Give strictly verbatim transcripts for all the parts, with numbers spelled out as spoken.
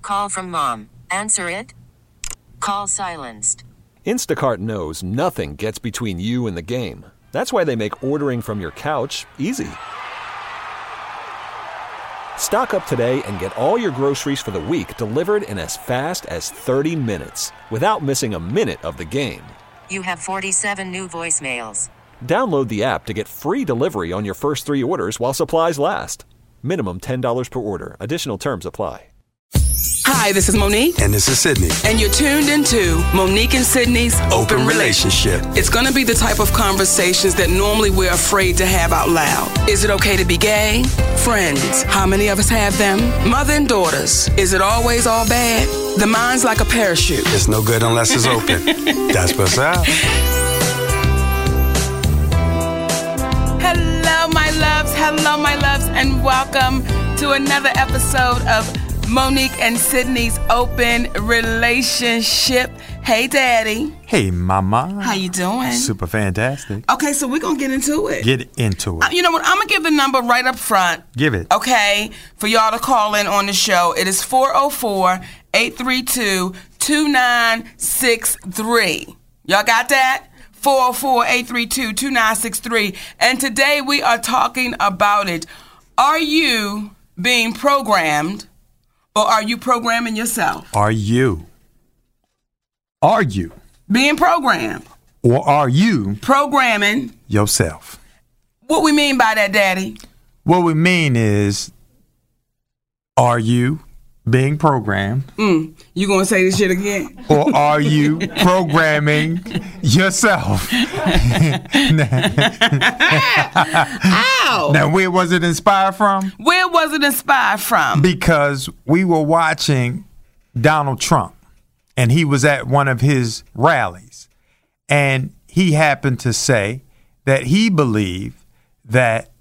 Call from mom. Answer it. Call silenced. Instacart knows nothing gets between you and the game. That's why they make ordering from your couch easy. Stock up today and get all your groceries for the week delivered in as fast as thirty minutes without missing a minute of the game. You have forty-seven new voicemails. Download the app to get free delivery on your first three orders while supplies last. Minimum ten dollars per order. Additional terms apply. Hi, this is Monique. And this is Sydney. And you're tuned into Monique and Sydney's Open, Open Relationship. It's going to be the type of conversations that normally we're afraid to have out loud. Is it okay to be gay? Friends, how many of us have them? Mother and daughters, is it always all bad? The mind's like a parachute. It's no good unless it's open. That's what's up. Hello, my loves. Hello, my loves. And welcome to another episode of Monique and Sydney's Open Relationship. Hey, Daddy. Hey, Mama. How you doing? Super fantastic. Okay, so we're going to get into it. Get into it. Uh, you know what? I'm going to give the number right up front. Give it. Okay, for y'all to call in on the show. It is four oh four, eight three two, two nine six three. Y'all got that? four oh four, eight three two, two nine six three. And today we are talking about it. Are you being programmed? Or are you programming yourself? Are you? Are you? Being programmed. Or are you? Programming. Yourself. What we mean by that, Daddy? What we mean is, are you being programmed? Mm, you gonna say this shit again? Or are you programming yourself? Ow! Now, where was it inspired from? Where was it inspired from? Because we were watching Donald Trump, and he was at one of his rallies, and he happened to say that he believed that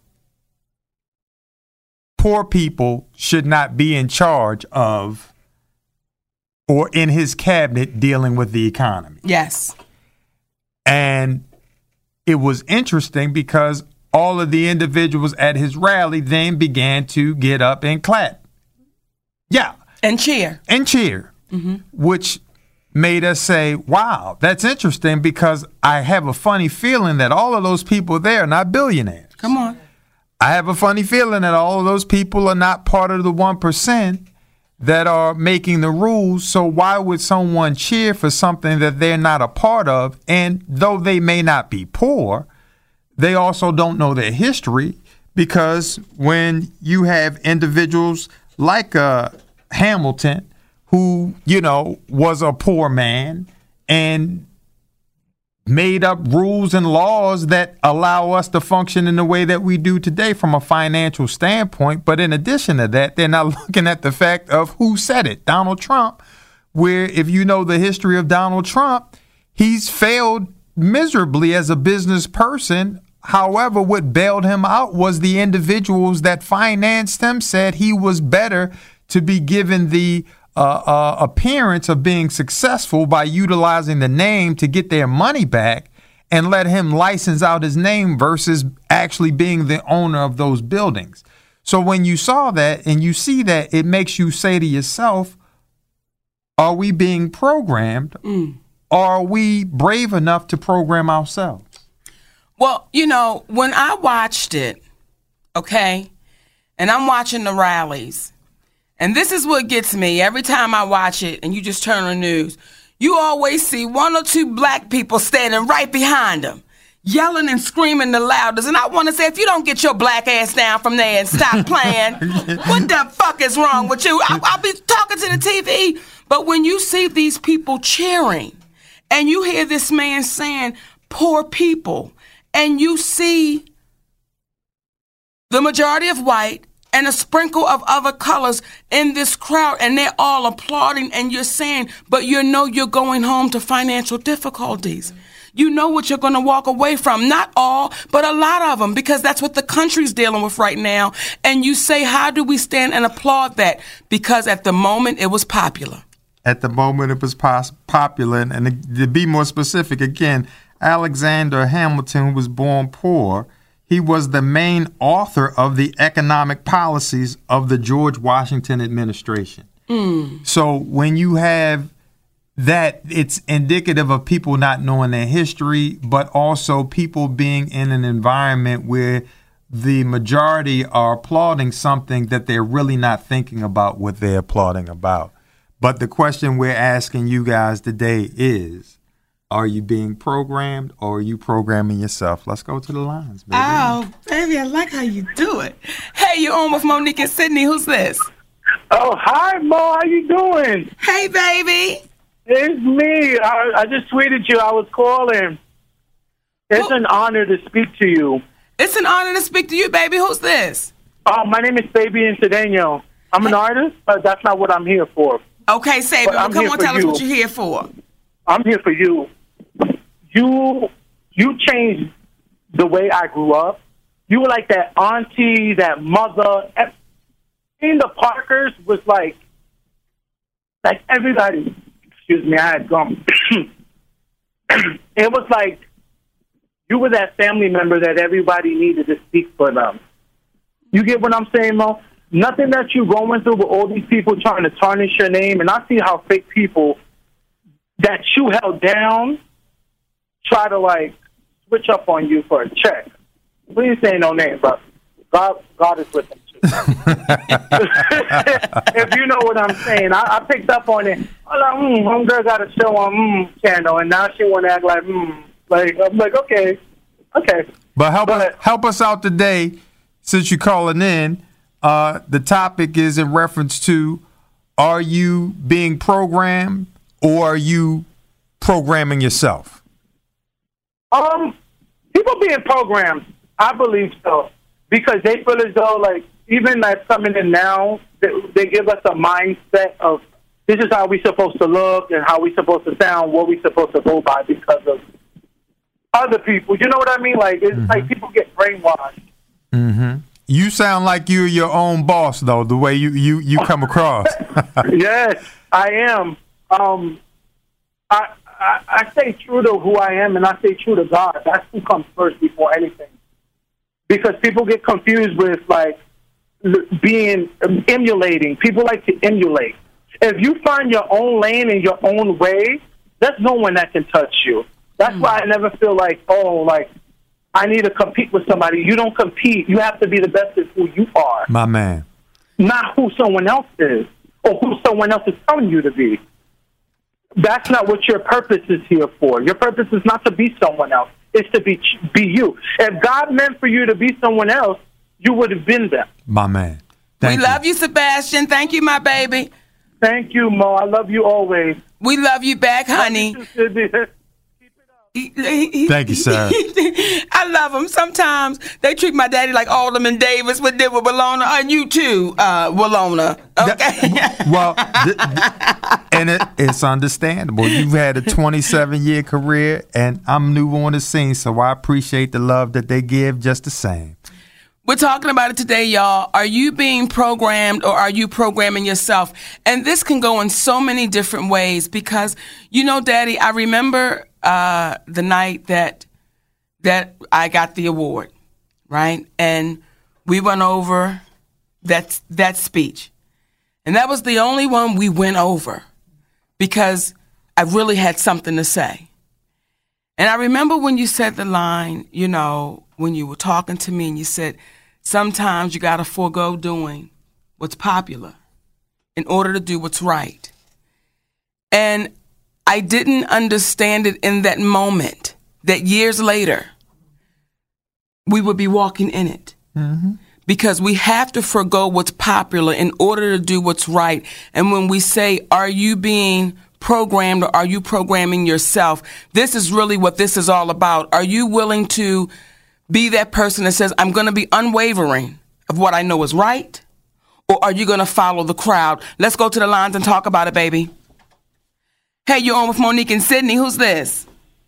poor people should not be in charge of or in his cabinet dealing with the economy. Yes. And it was interesting because all of the individuals at his rally then began to get up and clap. Yeah. And cheer. And cheer. Mm-hmm. Which made us say, wow, that's interesting, because I have a funny feeling that all of those people there are not billionaires. Come on. I have a funny feeling that all of those people are not part of the one percent that are making the rules. So why would someone cheer for something that they're not a part of? And though they may not be poor, they also don't know their history, because when you have individuals like uh, Hamilton, who, you know, was a poor man and made up rules and laws that allow us to function in the way that we do today from a financial standpoint. But in addition to that, they're not looking at the fact of who said it, Donald Trump, where if you know the history of Donald Trump, he's failed miserably as a business person. However, what bailed him out was the individuals that financed him said he was better to be given the Uh, uh, appearance of being successful by utilizing the name to get their money back, and let him license out his name versus actually being the owner of those buildings. So when you saw that and you see that, it makes you say to yourself, are we being programmed? Mm. Or are we brave enough to program ourselves? Well, you know, when I watched it, okay, and I'm watching the rallies, and this is what gets me every time I watch it, and you just turn on the news. You always see one or two black people standing right behind them, yelling and screaming the loudest. And I want to say, if you don't get your black ass down from there and stop playing, what the fuck is wrong with you? I, I'll be talking to the T V. But when you see these people cheering, and you hear this man saying, poor people, and you see the majority of white and a sprinkle of other colors in this crowd, and they're all applauding, and you're saying, but you know you're going home to financial difficulties. You know what you're going to walk away from. Not all, but a lot of them, because that's what the country's dealing with right now. And you say, how do we stand and applaud that? Because at the moment, it was popular. At the moment, it was pos- popular. And to be more specific, again, Alexander Hamilton was born poor. He was the main author of the economic policies of the George Washington administration. Mm. So when you have that, it's indicative of people not knowing their history, but also people being in an environment where the majority are applauding something that they're really not thinking about what they're applauding about. But the question we're asking you guys today is, are you being programmed or are you programming yourself? Let's go to the lines, baby. Oh, baby, I like how you do it. Hey, you're on with Monique and Sydney. Who's this? Oh, hi, Mo. How you doing? Hey, baby. It's me. I, I just tweeted you. I was calling. It's Well- an honor to speak to you. It's an honor to speak to you, baby. Who's this? Oh, my name is Fabian Cedeno. I'm an artist, but that's not what I'm here for. Okay, Sabian. But Well, I'm come here on, for tell us you. what you're here for. I'm here for you. You you changed the way I grew up. You were like that auntie, that mother. In the Parkers was like, like everybody. Excuse me, I had gum. It was like you were that family member that everybody needed to speak for them. You get what I'm saying, Mo? Nothing that you're going through with all these people trying to tarnish your name, and I see how fake people that you held down try to, like, switch up on you for a check. We ain't saying no name, but God, God is with them, too. If you know what I'm saying. I, I picked up on it. I'm like, mm, homegirl got a show on mm channel, and now she want to act like, mm. Like, I'm like, okay, okay. But help But- us help us out today, since you're calling in. Uh, the topic is in reference to: are you being programmed or are you programming yourself? Um, people being programmed, I believe so, because they feel as though, like, even like coming in now, they, they give us a mindset of this is how we supposed to look and how we supposed to sound, what we supposed to go by because of other people. You know what I mean? Like, it's Mm-hmm. like people get brainwashed. Mm-hmm. You sound like you're your own boss, though, the way you, you, you come across. Yes, I am. Um, I, I I stay true to who I am, and I stay true to God. That's who comes first before anything. Because people get confused with, like, l- being um, emulating. People like to emulate. If you find your own lane and your own way, there's no one that can touch you. That's mm. why I never feel like, oh, like, I need to compete with somebody. You don't compete. You have to be the best at who you are. My man. Not who someone else is or who someone else is telling you to be. That's not what your purpose is here for. Your purpose is not to be someone else. It's to be be you. If God meant for you to be someone else, you would have been them. My man. Thank we love you, Sebastian. Thank you, my baby. Thank you, Mo. I love you always. We love you back, honey. He- he- Thank you, sir. I love them. Sometimes they treat my daddy like Alderman Davis would did with Willona, and you too, uh, Willona. Okay. Well, th- th- and it, it's understandable. You've had a twenty-seven year career, and I'm new on the scene, so I appreciate the love that they give just the same. We're talking about it today, y'all. Are you being programmed or are you programming yourself? And this can go in so many different ways because, you know, Daddy, I remember uh, the night that that I got the award, right? And we went over that that speech. And that was the only one we went over because I really had something to say. And I remember when you said the line, you know, when you were talking to me and you said, sometimes you got to forego doing what's popular in order to do what's right. And I didn't understand it in that moment, that years later, we would be walking in it. Mm-hmm. Because we have to forego what's popular in order to do what's right. And when we say, are you being programmed or are you programming yourself? This is really what this is all about. Are you willing to be that person that says, I'm going to be unwavering of what I know is right? Or are you going to follow the crowd? Let's go to the lines and talk about it, baby. Hey, you're on with Monique and Sydney. Who's this?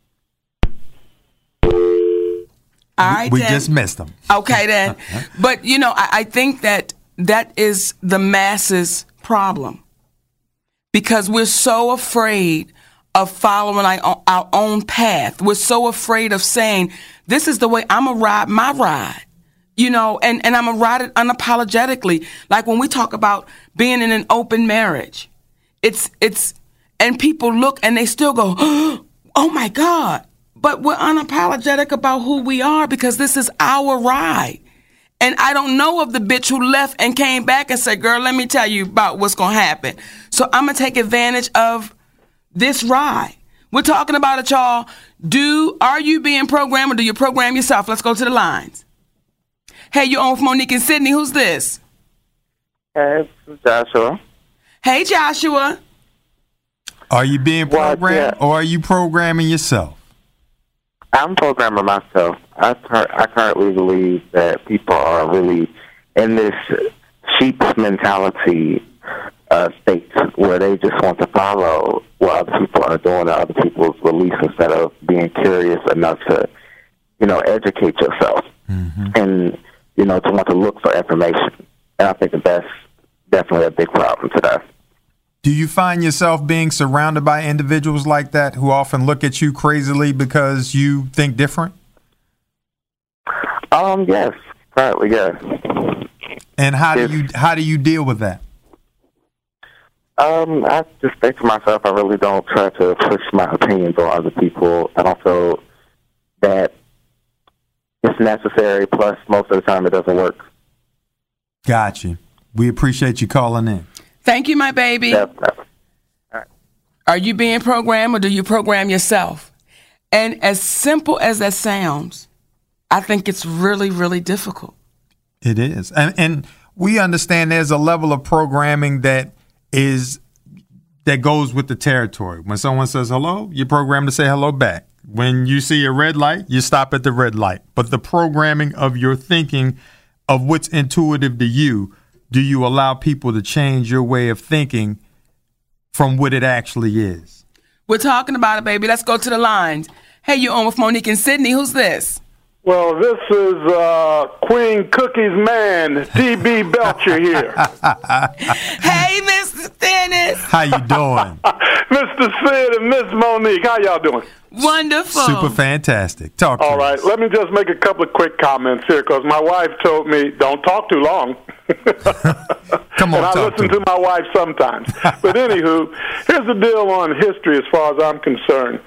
All right, We then. just missed them. Okay, then. But, you know, I, I think that that is the masses' problem because we're so afraid of following our, our own path. We're so afraid of saying, this is the way I'm going to ride my ride. You know, and, and I'm going to ride it unapologetically. Like when we talk about being in an open marriage, it's, it's, and people look and they still go, oh my God. But we're unapologetic about who we are because this is our ride. And I don't know of the bitch who left and came back and said, girl, let me tell you about what's going to happen. So I'm going to take advantage of this ride. We're talking about it, y'all. Do, are you being programmed or do you program yourself? Let's go to the lines. Hey, you're on with Monique and Sydney. Who's this? Hey, this is Joshua. Hey, Joshua. Are you being programmed well, yeah. or are you programming yourself? I'm programming myself. I, cur- I currently believe that people are really in this sheep mentality uh, state where they just want to follow what other people are doing or other people's beliefs instead of being curious enough to, you know, educate yourself. Mm-hmm. And you know, to want to look for information. And I think that that's definitely a big problem today. Do you find yourself being surrounded by individuals like that who often look at you crazily because you think different? Um, yes, currently, yes. And how It's, do you how do you deal with that? Um, I just think to myself, I really don't try to push my opinions on other people. I don't feel that it's necessary, plus most of the time it doesn't work. Got you. We appreciate you calling in. Thank you, my baby. Yep. All right. Are you being programmed or do you program yourself? And as simple as that sounds, I think it's really, really difficult. It is. And and we understand there's a level of programming that is that goes with the territory. When someone says hello, you're programmed to say hello back. When you see a red light, you stop at the red light. But the programming of your thinking of what's intuitive to you, do you allow people to change your way of thinking from what it actually is? We're talking about it, baby. Let's go to the lines. Hey, you're on with Monique and Sydney. Who's this? Well, this is uh, Queen Cookie's man, D B Belcher here. Hey, Mister Dennis. How you doing? Mister Sid and Miss Monique, how y'all doing? Wonderful. Super fantastic. Talk to All us. right, let me just make a couple of quick comments here because my wife told me don't talk too long. Come on, and I talk listen to to my wife sometimes. But anywho, here's the deal on history as far as I'm concerned.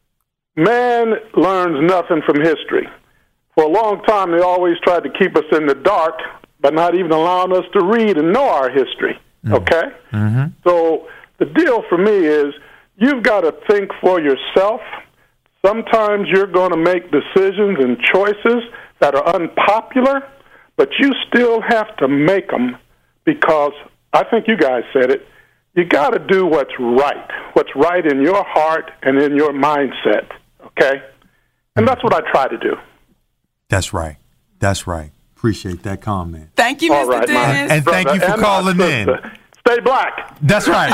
Man learns nothing from history. For a long time, they always tried to keep us in the dark by not even allowing us to read and know our history, okay? Mm-hmm. So the deal for me is you've got to think for yourself. Sometimes you're going to make decisions and choices that are unpopular, but you still have to make them because I think you guys said it. You got to do what's right, what's right in your heart and in your mindset, okay? And that's what I try to do. That's right. That's right. Appreciate that comment. Thank you, All Mister right, Dennis. my And thank you for brother and my calling in. sister. Stay black. That's right.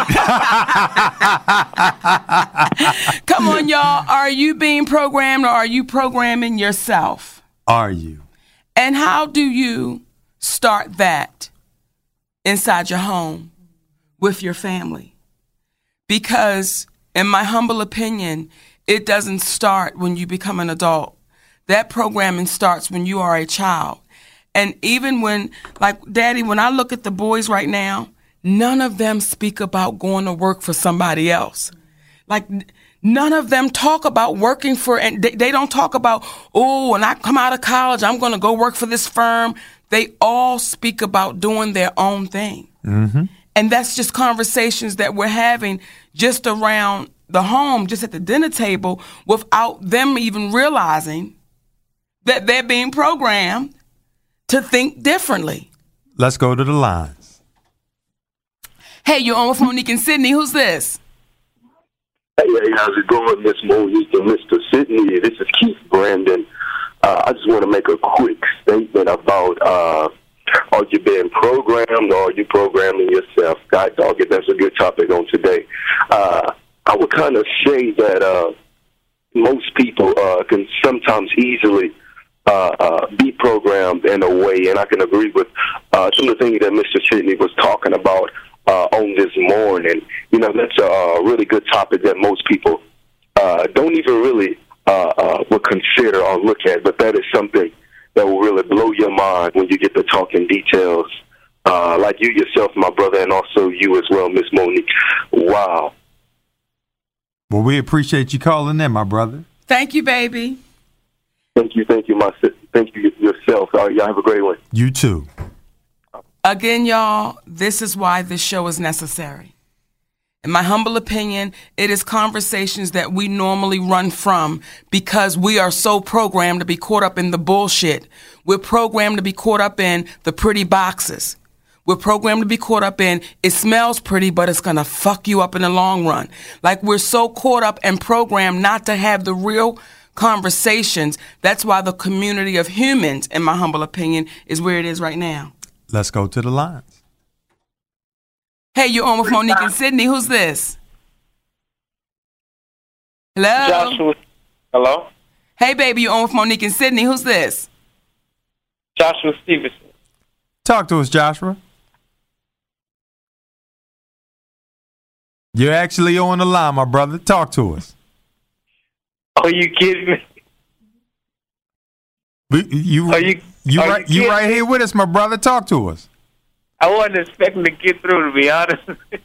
Come on, y'all. Are you being programmed or are you programming yourself? Are you? And how do you start that inside your home with your family? Because, in my humble opinion, it doesn't start when you become an adult. That programming starts when you are a child. And even when, like, Daddy, when I look at the boys right now, none of them speak about going to work for somebody else. Like, none of them talk about working for, and they, they don't talk about, oh, when I come out of college, I'm going to go work for this firm. They all speak about doing their own thing. Mm-hmm. And that's just conversations that we're having just around the home, just at the dinner table, without them even realizing that they're being programmed to think differently. Let's go to the lines. Hey, you're on with Monique and Sydney. Who's this? Hey, hey, how's it going, Miss Monique and Mister Sydney? This is Keith Brandon. Uh, I just want to make a quick statement about uh, are you being programmed or are you programming yourself? God dog it, that's a good topic on today. Uh, I would kind of say that uh, most people uh, can sometimes easily uh, uh, be programmed in a way, and I can agree with uh, some of the things that Mister Sydney was talking about uh, on this morning. You know, that's a really good topic that most people uh, don't even really uh, uh, would consider or look at, but that is something that will really blow your mind when you get to talking details. Uh, like you yourself, my brother, and also you as well, Miss Monique. Wow. Well, we appreciate you calling in, my brother. Thank you, baby. Thank you, thank you, my sis. Thank you yourself. Uh, y'all have a great one. You too. Again, y'all, this is why this show is necessary. In my humble opinion, it is conversations that we normally run from because we are so programmed to be caught up in the bullshit. We're programmed to be caught up in the pretty boxes. We're programmed to be caught up in, it smells pretty, but it's going to fuck you up in the long run. Like we're so caught up and programmed not to have the real conversations. That's why the community of humans, in my humble opinion, is where it is right now. Let's go to the lines. Hey, you're on with Monique and Sydney. Who's this? Hello? Joshua. Hello? Hey, baby, you're on with Monique and Sydney. Who's this? Joshua Stevenson. Talk to us, Joshua. You're actually on the line, my brother. Talk to us. Are you kidding me? We, you Are you, you are right you, you right here with us, my brother. Talk to us. I wasn't expecting to get through, to be honest.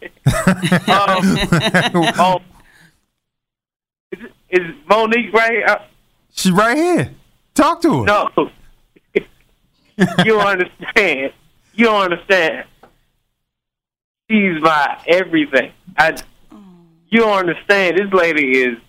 um, um, is, is Monique right here? Uh, She's right here. Talk to her. no. You don't understand. You don't understand. She's my everything. I, you don't understand. This lady is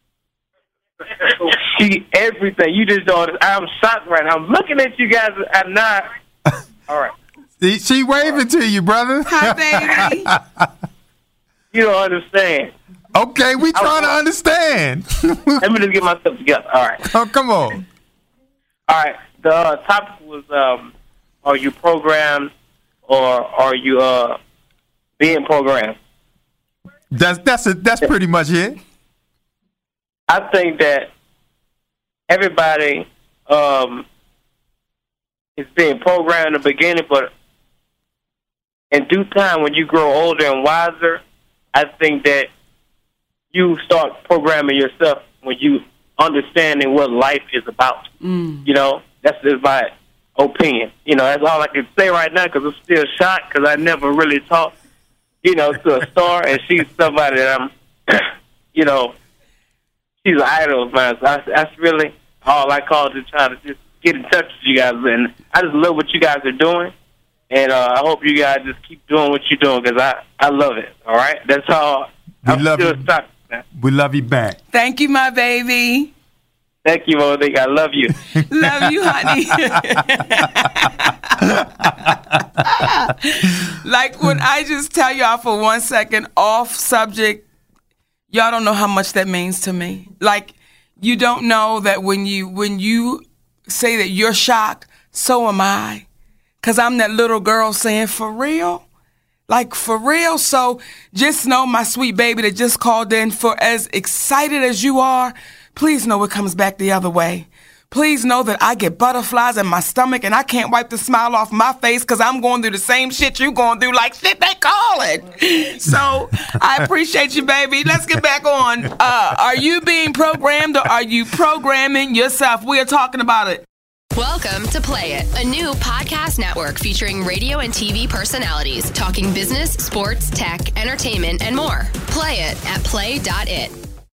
she everything. You just don't. I'm shocked right now. I'm looking at you guys. I'm not. All right. She, she waving to you, brother. Hi, baby. You don't understand. Okay, we trying to understand. Let me just get myself together. All right. Oh, come on. All right. The uh, topic was: um, are you programmed, or are you uh, being programmed? That's that's a, that's pretty much it. I think that everybody um, is being programmed in the beginning, but in due time, when you grow older and wiser, I think that you start programming yourself when you understanding what life is about. Mm. You know, that's just my opinion. You know, that's all I can say right now because I'm still shocked because I never really talked, you know, to a star, and she's somebody that I'm, you know, she's an idol of mine. So that's, that's really all I called to try to just get in touch with you guys. And I just love what you guys are doing. And uh, I hope you guys just keep doing what you're doing because I, I love it. All right? That's all. We I'm love still you. stuck. Man. We love you back. Thank you, my baby. Thank you, Monique. I love you. Love you, honey. Like when I just tell y'all for one second off subject, y'all don't know how much that means to me. Like you don't know that when you when you say that you're shocked, so am I. Cause I'm that little girl saying, for real? Like for real? So just know, my sweet baby that just called in, for as excited as you are, please know it comes back the other way. Please know that I get butterflies in my stomach and I can't wipe the smile off my face because I'm going through the same shit you going through, like shit they call it. So I appreciate you, baby. Let's get back on. Uh, are you being programmed or are you programming yourself? We are talking about it. Welcome to Play It, a new podcast network featuring radio and T V personalities talking business, sports, tech, entertainment, and more. Play it at play dot it.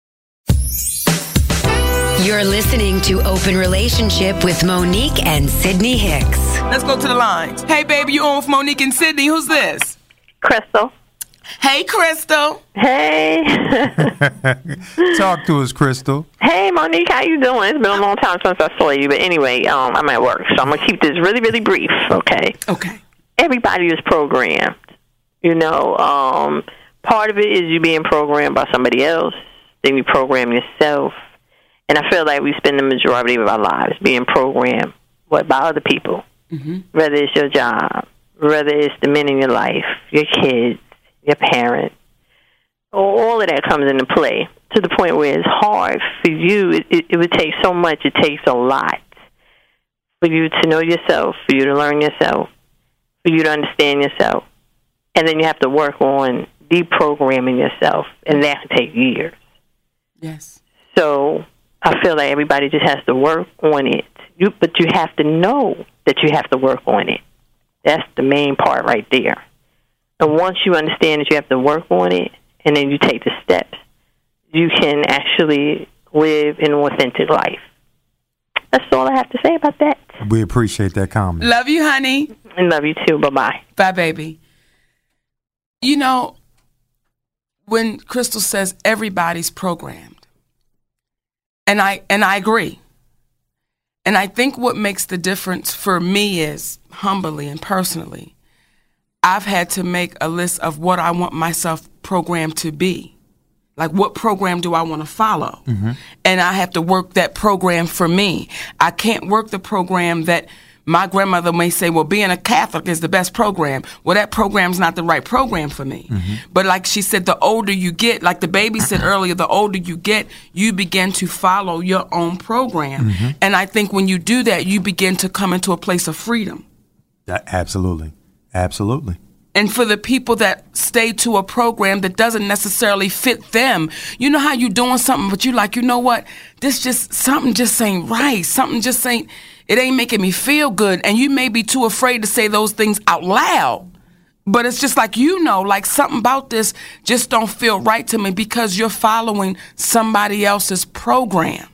You're listening to Open Relationship with Monique and Sydney Hicks. Let's go to the lines. Hey, baby, you on with Monique and Sydney. Who's this? Crystal. Hey, Crystal. Hey. Talk to us, Crystal. Hey, Monique, how you doing? It's been a long time since I saw you, but anyway, um, I'm at work, so I'm going to keep this really, really brief, okay? Okay. Everybody is programmed. You know, um, part of it is you being programmed by somebody else, then you program yourself. And I feel like we spend the majority of our lives being programmed, what, by other people, mm-hmm. whether it's your job, whether it's the men in your life, your kids, your parents. All of that comes into play to the point where it's hard for you. It, it, it would take so much. It takes a lot for you to know yourself, for you to learn yourself, for you to understand yourself. And then you have to work on deprogramming yourself, and that can take years. Yes. So I feel like everybody just has to work on it You, but you have to know that you have to work on it. That's the main part right there. And once you understand that you have to work on it, and then you take the steps, you can actually live an authentic life. That's all I have to say about that. We appreciate that comment. Love you, honey. And love you too. Bye-bye. Bye, baby. You know, when Crystal says everybody's programmed, and I and I agree. And I think what makes the difference for me is, humbly and personally, I've had to make a list of what I want myself programmed to be. Like, what program do I want to follow? Mm-hmm. And I have to work that program for me. I can't work the program that my grandmother may say, well, being a Catholic is the best program. Well, that program's not the right program for me. Mm-hmm. But like she said, the older you get, like the baby said earlier, the older you get, you begin to follow your own program. Mm-hmm. And I think when you do that, you begin to come into a place of freedom. Yeah, absolutely. Absolutely. And for the people that stay to a program that doesn't necessarily fit them, you know how you doing something, but you like, you know what? This just, something just ain't right. Something just ain't, it ain't making me feel good. And you may be too afraid to say those things out loud. But it's just like, you know, like something about this just don't feel right to me because you're following somebody else's program.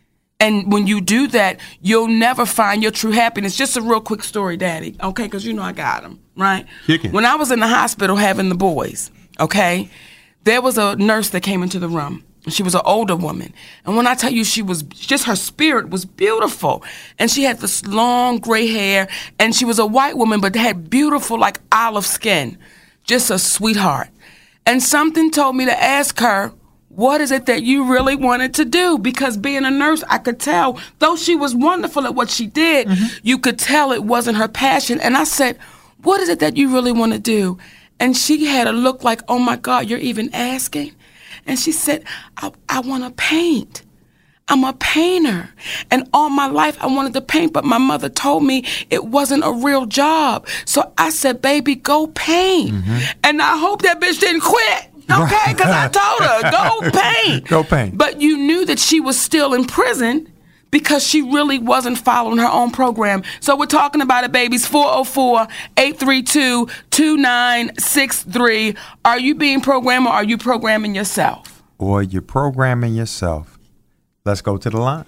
And when you do that, you'll never find your true happiness. Just a real quick story, Daddy, okay, because you know I got them, right? Kicking. When I was in the hospital having the boys, okay, there was a nurse that came into the room. She was an older woman. And when I tell you she was, just her spirit was beautiful. And she had this long gray hair. And she was a white woman, but had beautiful, like, olive skin. Just a sweetheart. And something told me to ask her, what is it that you really wanted to do? Because being a nurse, I could tell, though she was wonderful at what she did, mm-hmm. you could tell it wasn't her passion. And I said, what is it that you really want to do? And she had a look like, oh, my God, you're even asking? And she said, I, I want to paint. I'm a painter. And all my life I wanted to paint, but my mother told me it wasn't a real job. So I said, baby, go paint. Mm-hmm. And I hope that bitch didn't quit. Okay, because I told her, go paint. Go paint. But you knew that she was still in prison because she really wasn't following her own program. So we're talking about it, babies. four oh four, eight three two, two nine six three. Are you being programmed or are you programming yourself? Or you're programming yourself. Let's go to the line.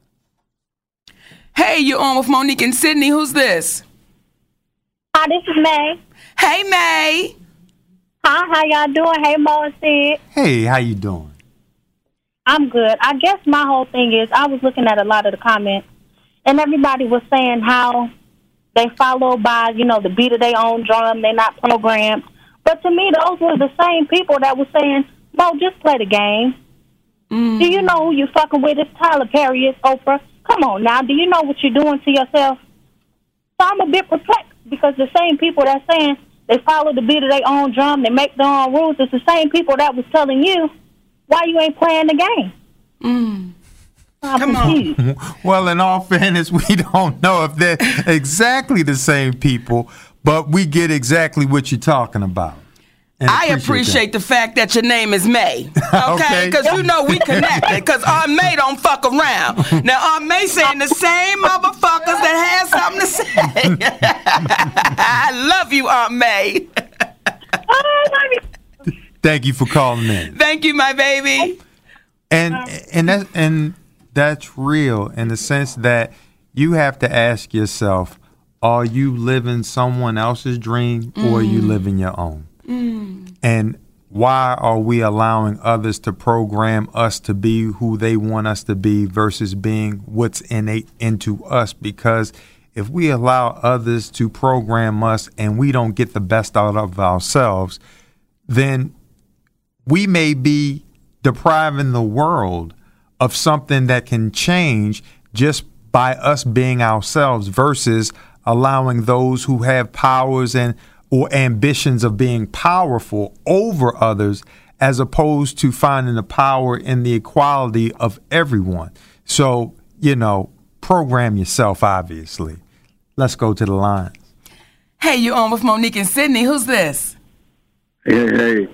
Hey, you're on with Monique and Sydney. Who's this? Hi, this is May. Hey, May. Hi, how y'all doing? Hey, Mo and Sid. Hey, how you doing? I'm good. I guess my whole thing is I was looking at a lot of the comments, and everybody was saying how they follow by, you know, the beat of their own drum. They're not programmed. But to me, those were the same people that were saying, Mo, just play the game. Mm. Do you know who you fucking with? It's Tyler Perry. It's Oprah. Come on now. Do you know what you're doing to yourself? So I'm a bit perplexed because the same people that's saying they follow the beat of their own drum, they make their own rules, it's the same people that was telling you why you ain't playing the game. Mm. I'm Come confused. on. Well, in all fairness, we don't know if they're exactly the same people, but we get exactly what you're talking about. And I appreciate the fact that your name is May, okay? Okay. Because you know we connected, because Aunt May don't fuck around. Now, Aunt May saying the same motherfuckers that has something to say. I love you, Aunt May. Oh, I love you. Thank you for calling in. Thank you, my baby. And and that's and that's real in the sense that you have to ask yourself, are you living someone else's dream or are you living your own? Mm. And why are we allowing others to program us to be who they want us to be versus being what's innate into us? Because if we allow others to program us and we don't get the best out of ourselves, then we may be depriving the world of something that can change just by us being ourselves versus allowing those who have powers and or ambitions of being powerful over others, as opposed to finding the power in the equality of everyone. So, you know, program yourself, obviously. Let's go to the lines. Hey, you're on with Monique and Sydney. Who's this? Hey, hey.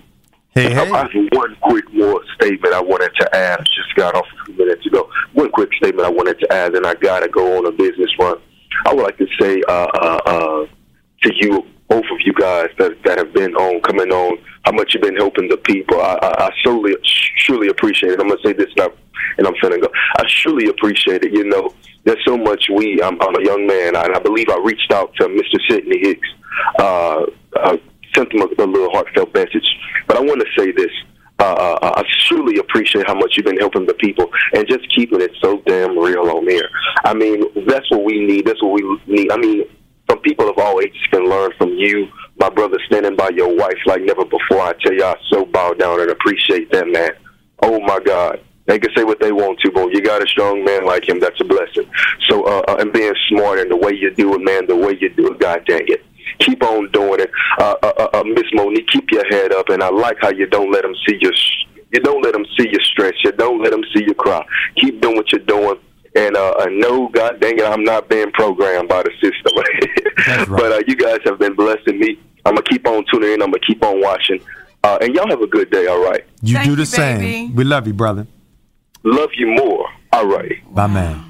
Hey, hey. I have one quick more statement I wanted to add. Just got off a few minutes ago. One quick statement I wanted to add, and I got to go on a business run. I would like to say uh, uh, uh, to you, both of you guys that, that have been on, coming on, how much you've been helping the people. I, I, I surely, surely appreciate it. I'm going to say this now, and I'm finna go. I surely appreciate it. You know, there's so much we, I'm, I'm a young man, and I believe I reached out to Mister Sidney Hicks, uh, uh, sent him a, a little heartfelt message. But I want to say this. Uh, uh, I truly appreciate how much you've been helping the people and just keeping it so damn real on here. I mean, that's what we need. That's what we need. I mean, some people of all ages can learn from you, my brother, standing by your wife like never before. I tell you, I so bow down and appreciate that, man. Oh, my God. They can say what they want to, but you got a strong man like him. That's a blessing. So, uh, and being smart and the way you do it, man, the way you do it, God dang it. Keep on doing it, uh, uh, uh, Miss Monique. Keep your head up, and I like how you don't let them see you. You don't let them see you stress. You don't let them see you cry. Keep doing what you're doing, and uh, I know, God dang it, I'm not being programmed by the system. Right. But uh, you guys have been blessing me. I'm gonna keep on tuning in. I'm gonna keep on watching, uh, and y'all have a good day. All right. You Thank do the you, same. baby. We love you, brother. Love you more. All right. Bye, man.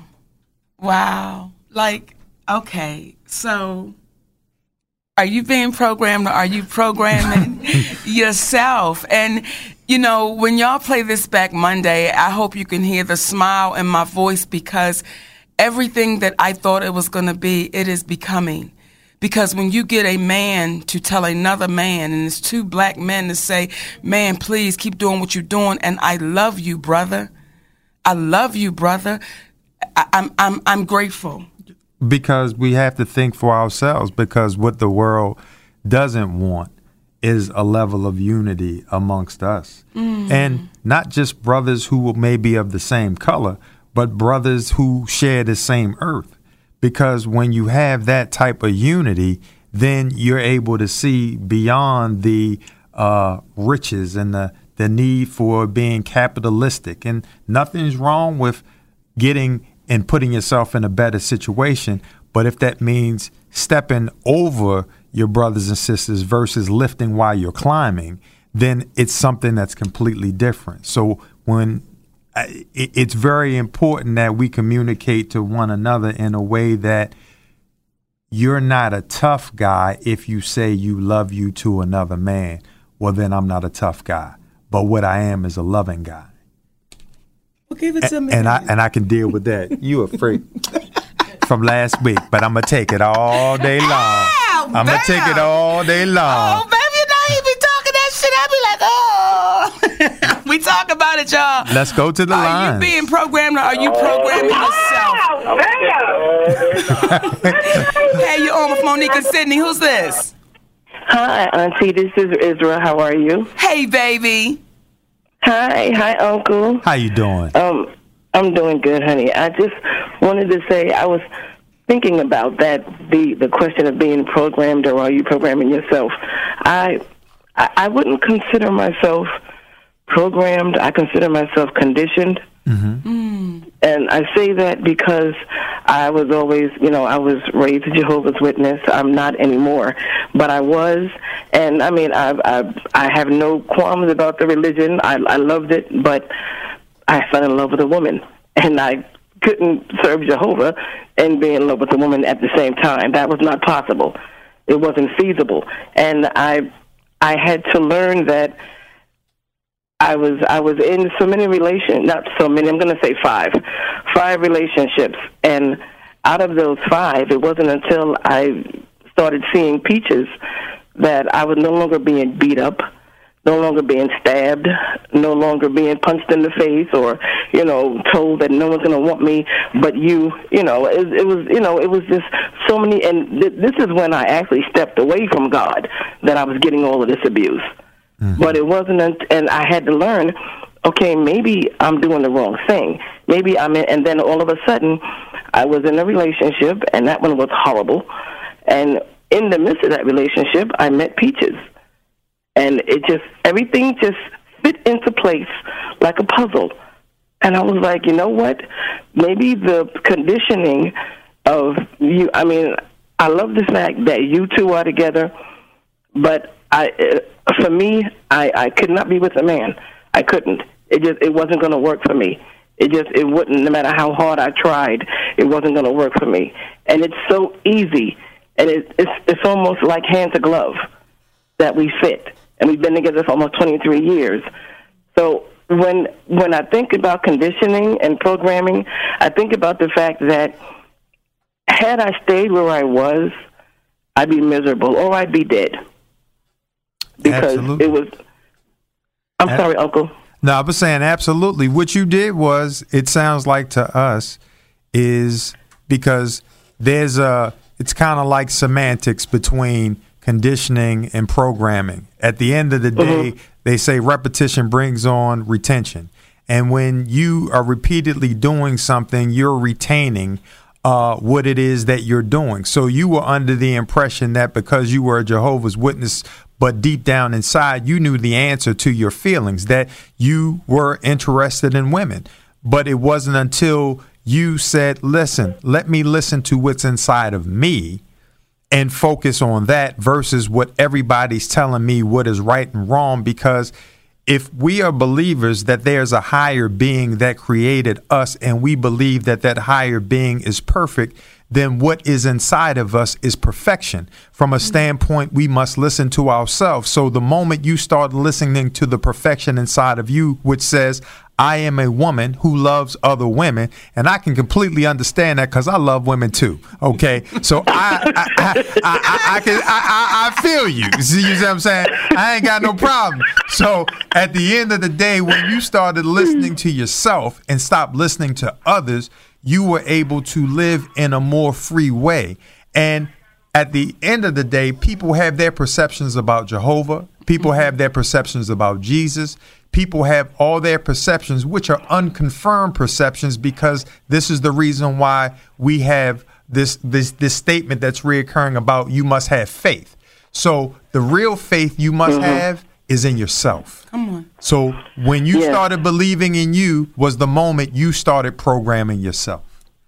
Wow. Like, okay, so are you being programmed or are you programming yourself? And, you know, when y'all play this back Monday, I hope you can hear the smile in my voice because everything that I thought it was going to be, it is becoming. Because when you get a man to tell another man, and it's two black men to say, man, please keep doing what you're doing, and I love you, brother. I love you, brother. I, I'm I'm I'm grateful. Because we have to think for ourselves, because what the world doesn't want is a level of unity amongst us. Mm. And not just brothers who may be of the same color, but brothers who share the same earth. Because when you have that type of unity, then you're able to see beyond the uh, riches and the, the need for being capitalistic. And nothing's wrong with getting and putting yourself in a better situation. But if that means stepping over your brothers and sisters versus lifting while you're climbing, then it's something that's completely different. So when it's very important that we communicate to one another in a way that you're not a tough guy if you say you love you to another man. Well, then I'm not a tough guy. But what I am is a loving guy. Well, give it to and, me. And I and I can deal with that. You a freak from last week, but I'm gonna take it all day long. Ow, I'm gonna take it all day long. Oh, baby, you know you be talking that shit. I be like, oh. We talk about it, y'all. Let's go to the are line. Are you being programmed or are you programming yourself? Hey, you on with Monique and Sydney. Who's this? Hi, Auntie. This is Israel. How are you? Hey, baby. Hi, hi, Uncle. How you doing? Um, I'm doing good, honey. I just wanted to say I was thinking about that the the question of being programmed or are you programming yourself. I I, I wouldn't consider myself programmed. I consider myself conditioned. Mm-hmm. Mm. And I say that because I was always, you know, I was raised a Jehovah's Witness. I'm not anymore, but I was. And, I mean, I I, I have no qualms about the religion. I, I loved it, but I fell in love with a woman. And I couldn't serve Jehovah and be in love with a woman at the same time. That was not possible. It wasn't feasible. And I I had to learn that I was I was in so many relations, not so many, I'm going to say five, five relationships. And out of those five, it wasn't until I started seeing peaches that I was no longer being beat up, no longer being stabbed, no longer being punched in the face or, you know, told that no one's going to want me but you. You know, it, it was, you know, it was just so many. And th- this is when I actually stepped away from God that I was getting all of this abuse. Mm-hmm. But it wasn't, and I had to learn, okay, maybe I'm doing the wrong thing. Maybe I'm in, and then all of a sudden, I was in a relationship, and that one was horrible. And in the midst of that relationship, I met Peaches. And it just, everything just fit into place like a puzzle. And I was like, you know what? Maybe the conditioning of you, I mean, I love the fact that you two are together, but I, for me, I, I could not be with a man. I couldn't. It just it wasn't going to work for me. It just it wouldn't. No matter how hard I tried, it wasn't going to work for me. And it's so easy, and it, it's it's almost like hand to glove that we fit. And we've been together for almost twenty-three years. So when when I think about conditioning and programming, I think about the fact that had I stayed where I was, I'd be miserable or I'd be dead. Because absolutely. It was, I'm Ab- sorry, Uncle. No, I was saying absolutely. What you did was, it sounds like to us, is because there's a, it's kind of like semantics between conditioning and programming. At the end of the day, mm-hmm. they say repetition brings on retention. And when you are repeatedly doing something, you're retaining uh, what it is that you're doing. So you were under the impression that because you were a Jehovah's Witness, but deep down inside, you knew the answer to your feelings, that you were interested in women. But it wasn't until you said, listen, let me listen to what's inside of me and focus on that versus what everybody's telling me what is right and wrong. Because if we are believers that there's a higher being that created us and we believe that that higher being is perfect, then what is inside of us is perfection. From a standpoint, we must listen to ourselves. So the moment you start listening to the perfection inside of you, which says, I am a woman who loves other women, and I can completely understand that because I love women too. Okay, so I I, I, I, I can I, I, I feel you. See, you see what I'm saying? I ain't got no problem. So at the end of the day, when you started listening to yourself and stopped listening to others, you were able to live in a more free way. And at the end of the day, people have their perceptions about Jehovah. People have their perceptions about Jesus. People have all their perceptions, which are unconfirmed perceptions, because this is the reason why we have this this this statement that's reoccurring about you must have faith. So the real faith you must mm-hmm. have is in yourself. Come on. So when you yeah. started believing in you was the moment you started programming yourself.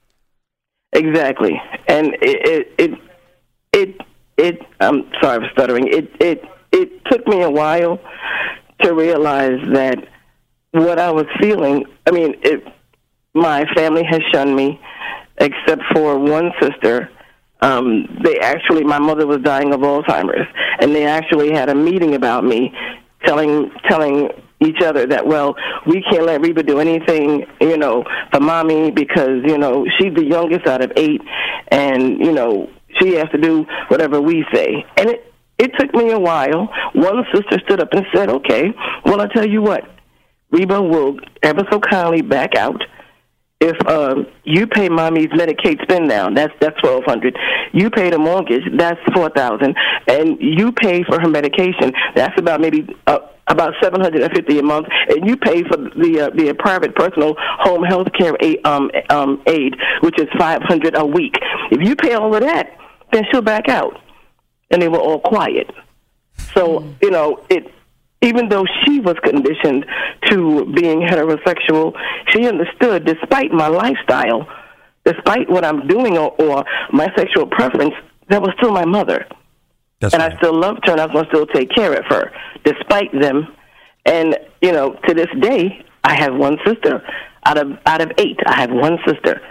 Exactly. And it it it it, it I'm sorry for stuttering. It it it took me a while to realize that what I was feeling, I mean, it, my family has shunned me, except for one sister. Um, they actually, my mother was dying of Alzheimer's, and they actually had a meeting about me, telling telling each other that, well, we can't let Reba do anything, you know, for mommy because, you know, she's the youngest out of eight, and, you know, she has to do whatever we say. And it It took me a while. One sister stood up and said, okay, well, I'll tell you what. Reba will ever so kindly back out. If um, you pay mommy's Medicaid spend down, that's that's twelve hundred dollars. You pay the mortgage, that's four thousand dollars. And you pay for her medication, that's about maybe uh, about seven hundred fifty dollars a month. And you pay for the uh, the private personal home health care aid, um, um, aid, which is five hundred dollars a week. If you pay all of that, then she'll back out. And they were all quiet. So, you know, it even though she was conditioned to being heterosexual, she understood, despite my lifestyle, despite what I'm doing or, or my sexual preference, that was still my mother. That's and right. I still loved her, and I was going to still take care of her, despite them. And, you know, to this day, I have one sister. Out of out of eight, I have one sister.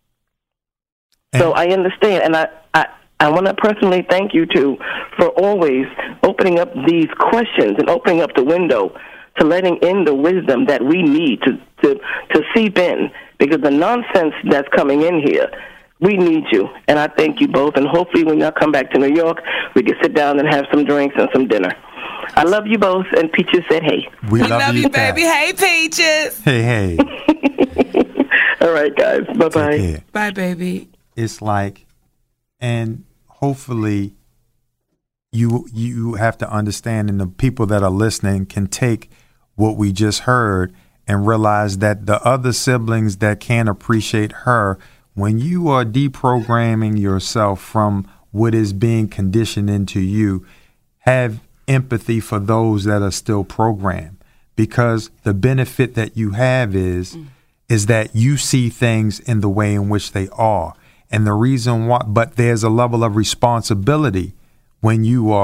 And so I understand, and I... I I want to personally thank you, too, for always opening up these questions and opening up the window to letting in the wisdom that we need to, to, to seep in, because the nonsense that's coming in here, we need you. And I thank you both, and hopefully when y'all come back to New York, we can sit down and have some drinks and some dinner. I love you both, and Peaches said hey. We, we love, love you, you baby. Hey, Peaches. Hey, hey. All right, guys. Bye-bye. Bye, baby. It's like, and hopefully you you have to understand, and the people that are listening can take what we just heard and realize that the other siblings that can't appreciate her, when you are deprogramming yourself from what is being conditioned into you, have empathy for those that are still programmed, because the benefit that you have is mm. is that you see things in the way in which they are. And the reason why, but there's a level of responsibility when you are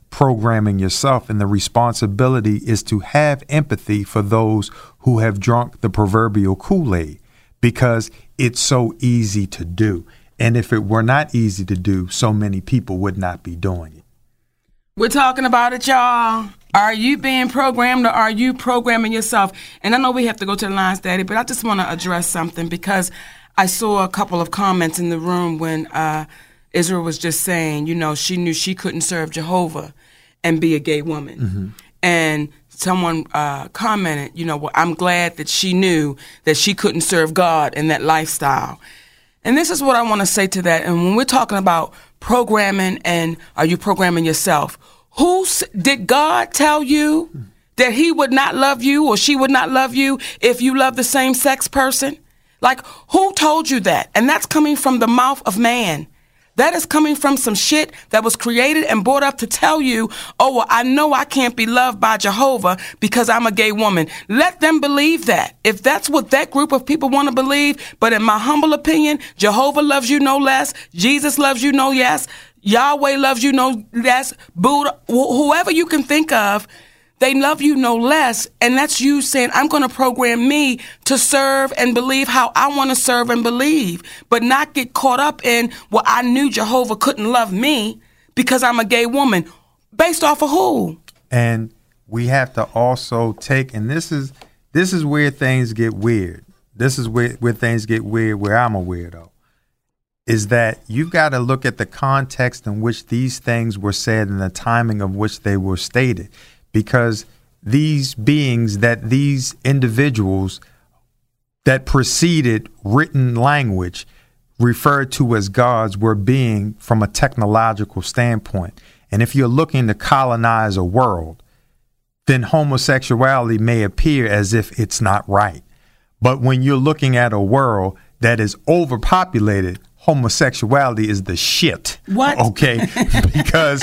programming yourself, and the responsibility is to have empathy for those who have drunk the proverbial Kool-Aid, because it's so easy to do. And if it were not easy to do, so many people would not be doing it. We're talking about it, y'all. Are you being programmed, or are you programming yourself? And I know we have to go to the lines, Daddy, but I just want to address something, because I saw a couple of comments in the room when uh, Israel was just saying, you know, she knew she couldn't serve Jehovah and be a gay woman. Mm-hmm. And someone uh, commented, you know, well, I'm glad that she knew that she couldn't serve God in that lifestyle. And this is what I want to say to that. And when we're talking about programming and are you programming yourself, who did God tell you that he would not love you or she would not love you if you love the same sex person? Like, who told you that? And that's coming from the mouth of man. That is coming from some shit that was created and brought up to tell you, oh, well, I know I can't be loved by Jehovah because I'm a gay woman. Let them believe that. If that's what that group of people want to believe, but in my humble opinion, Jehovah loves you no less, Jesus loves you no less, Yahweh loves you no less, Buddha, wh- whoever you can think of, they love you no less, and that's you saying, I'm going to program me to serve and believe how I want to serve and believe, but not get caught up in, well, I knew Jehovah couldn't love me because I'm a gay woman. Based off of who? And we have to also take, and this is this is where things get weird. This is where, where things get weird, where I'm a weirdo, is that you've got to look at the context in which these things were said and the timing of which they were stated. Because these beings, that these individuals that preceded written language referred to as gods, were being from a technological standpoint. And if you're looking to colonize a world, then homosexuality may appear as if it's not right. But when you're looking at a world that is overpopulated, homosexuality is the shit. What? Okay. Because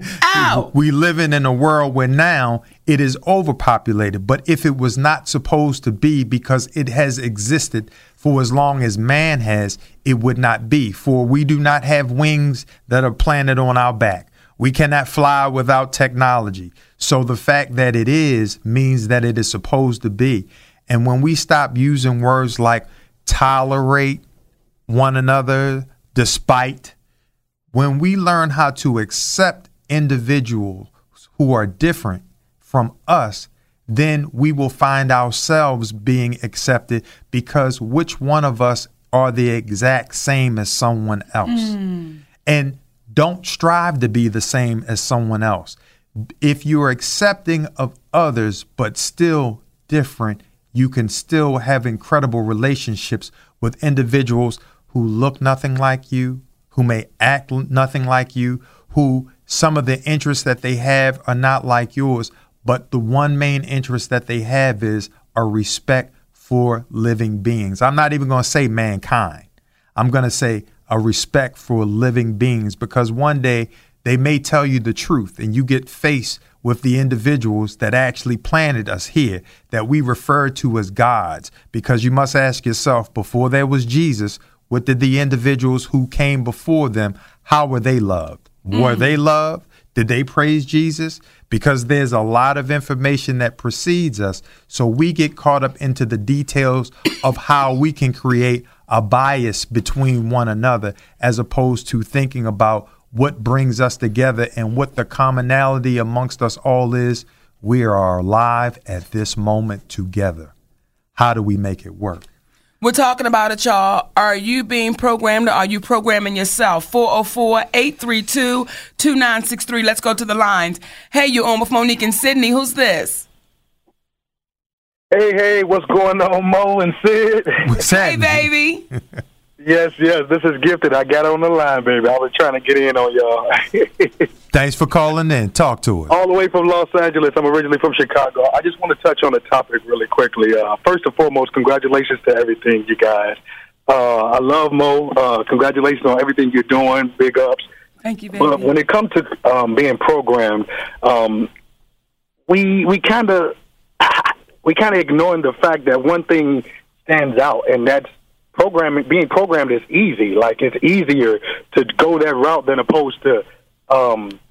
we living in a world where now it is overpopulated. But if it was not supposed to be, because it has existed for as long as man has, it would not be. For we do not have wings that are planted on our back. We cannot fly without technology. So the fact that it is means that it is supposed to be. And when we stop using words like tolerate one another, despite, when we learn how to accept individuals who are different from us, then we will find ourselves being accepted, because which one of us are the exact same as someone else? Mm. And don't strive to be the same as someone else. If you're accepting of others but still different, you can still have incredible relationships with individuals who look nothing like you, who may act nothing like you, who some of the interests that they have are not like yours, but the one main interest that they have is a respect for living beings. I'm not even going to say mankind. I'm going to say a respect for living beings, because one day they may tell you the truth and you get faced with the individuals that actually planted us here, that we refer to as gods. Because you must ask yourself, before there was Jesus, what did the individuals who came before them, how were they loved? Mm. Were they loved? Did they praise Jesus? Because there's a lot of information that precedes us. So we get caught up into the details of how we can create a bias between one another, as opposed to thinking about what brings us together and what the commonality amongst us all is. We are alive at this moment together. How do we make it work? We're talking about it, y'all. Are you being programmed, or are you programming yourself? four oh four, eight three two, two nine six three. Let's go to the lines. Hey, you on with Monique and Sydney. Who's this? Hey, hey, what's going on, Mo and Sid? What's hey, baby. Yes, yes, this is Gifted. I got on the line, baby. I was trying to get in on y'all. Thanks for calling in. Talk to us. All the way from Los Angeles. I'm originally from Chicago. I just want to touch on the topic really quickly. Uh, first and foremost, congratulations to everything, you guys. Uh, I love Mo. Uh, congratulations on everything you're doing. Big ups. Thank you, baby. But when it comes to um, being programmed, um, we we kind of we kind of ignoring the fact that one thing stands out, and that's programming. Being programmed is easy. Like, it's easier to go that route than opposed to um,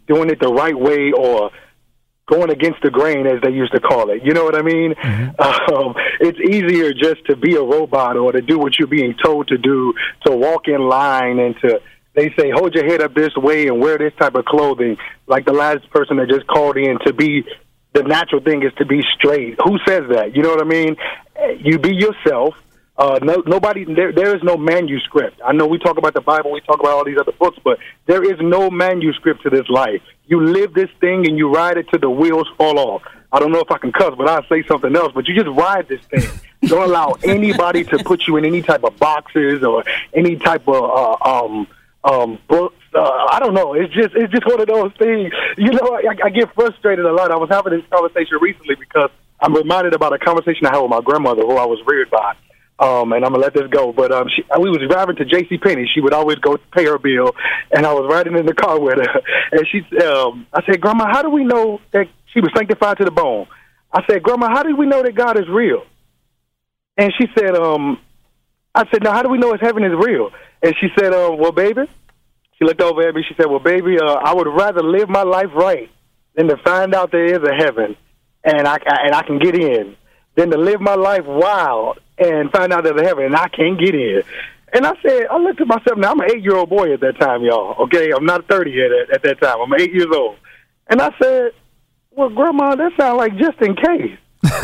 doing it the right way or going against the grain, as they used to call it. You know what I mean? Mm-hmm. Um, it's easier just to be a robot or to do what you're being told to do, to walk in line and to, they say, hold your head up this way and wear this type of clothing. Like the last person that just called in, to be, the natural thing is to be straight. Who says that? You know what I mean? You be yourself. Uh, no, nobody, there, there is no manuscript. I know we talk about the Bible, we talk about all these other books, but there is no manuscript to this life. You live this thing and you ride it till the wheels fall off. I don't know if I can cuss, but I'll say something else, but you just ride this thing. Don't allow anybody to put you in any type of boxes or any type of, uh, um, um, books. Uh, I don't know. It's just, it's just one of those things. You know, I, I get frustrated a lot. I was having this conversation recently because I'm reminded about a conversation I had with my grandmother, who I was reared by. Um, and I'm going to let this go. But um, she, we was driving to JCPenney. She would always go pay her bill. And I was riding in the car with her. And she, um, I said, Grandma, how do we know that she was sanctified to the bone? I said, Grandma, how do we know that God is real? And she said, um, I said, now, how do we know his heaven is real? And she said, uh, well, baby, she looked over at me. She said, well, baby, uh, I would rather live my life right than to find out there is a heaven and I, and I can get in, than to live my life wild and find out there's a heaven and I can't get in. And I said, I looked at myself. Now, I'm an eight-year-old boy at that time, y'all, okay? I'm not thirty yet at, at that time. I'm eight years old. And I said, well, Grandma, that sounds like just in case.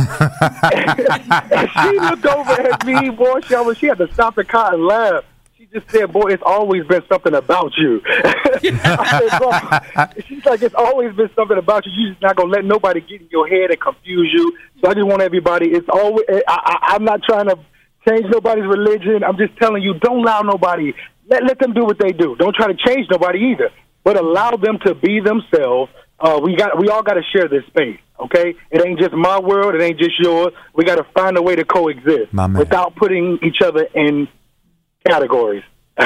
And she looked over at me, boy. She, almost, she had to stop the car and laugh. She just said, boy, it's always been something about you. I said, Grandma, she's like, it's always been something about you. You're just not going to let nobody get in your head and confuse you. So I just want everybody, it's always, I, I, I'm not trying to change nobody's religion. I'm just telling you, don't allow nobody, let, let them do what they do. Don't try to change nobody either, but allow them to be themselves. Uh, we got, we all got to share this space, okay? It ain't just my world. It ain't just yours. We got to find a way to coexist without putting each other in categories.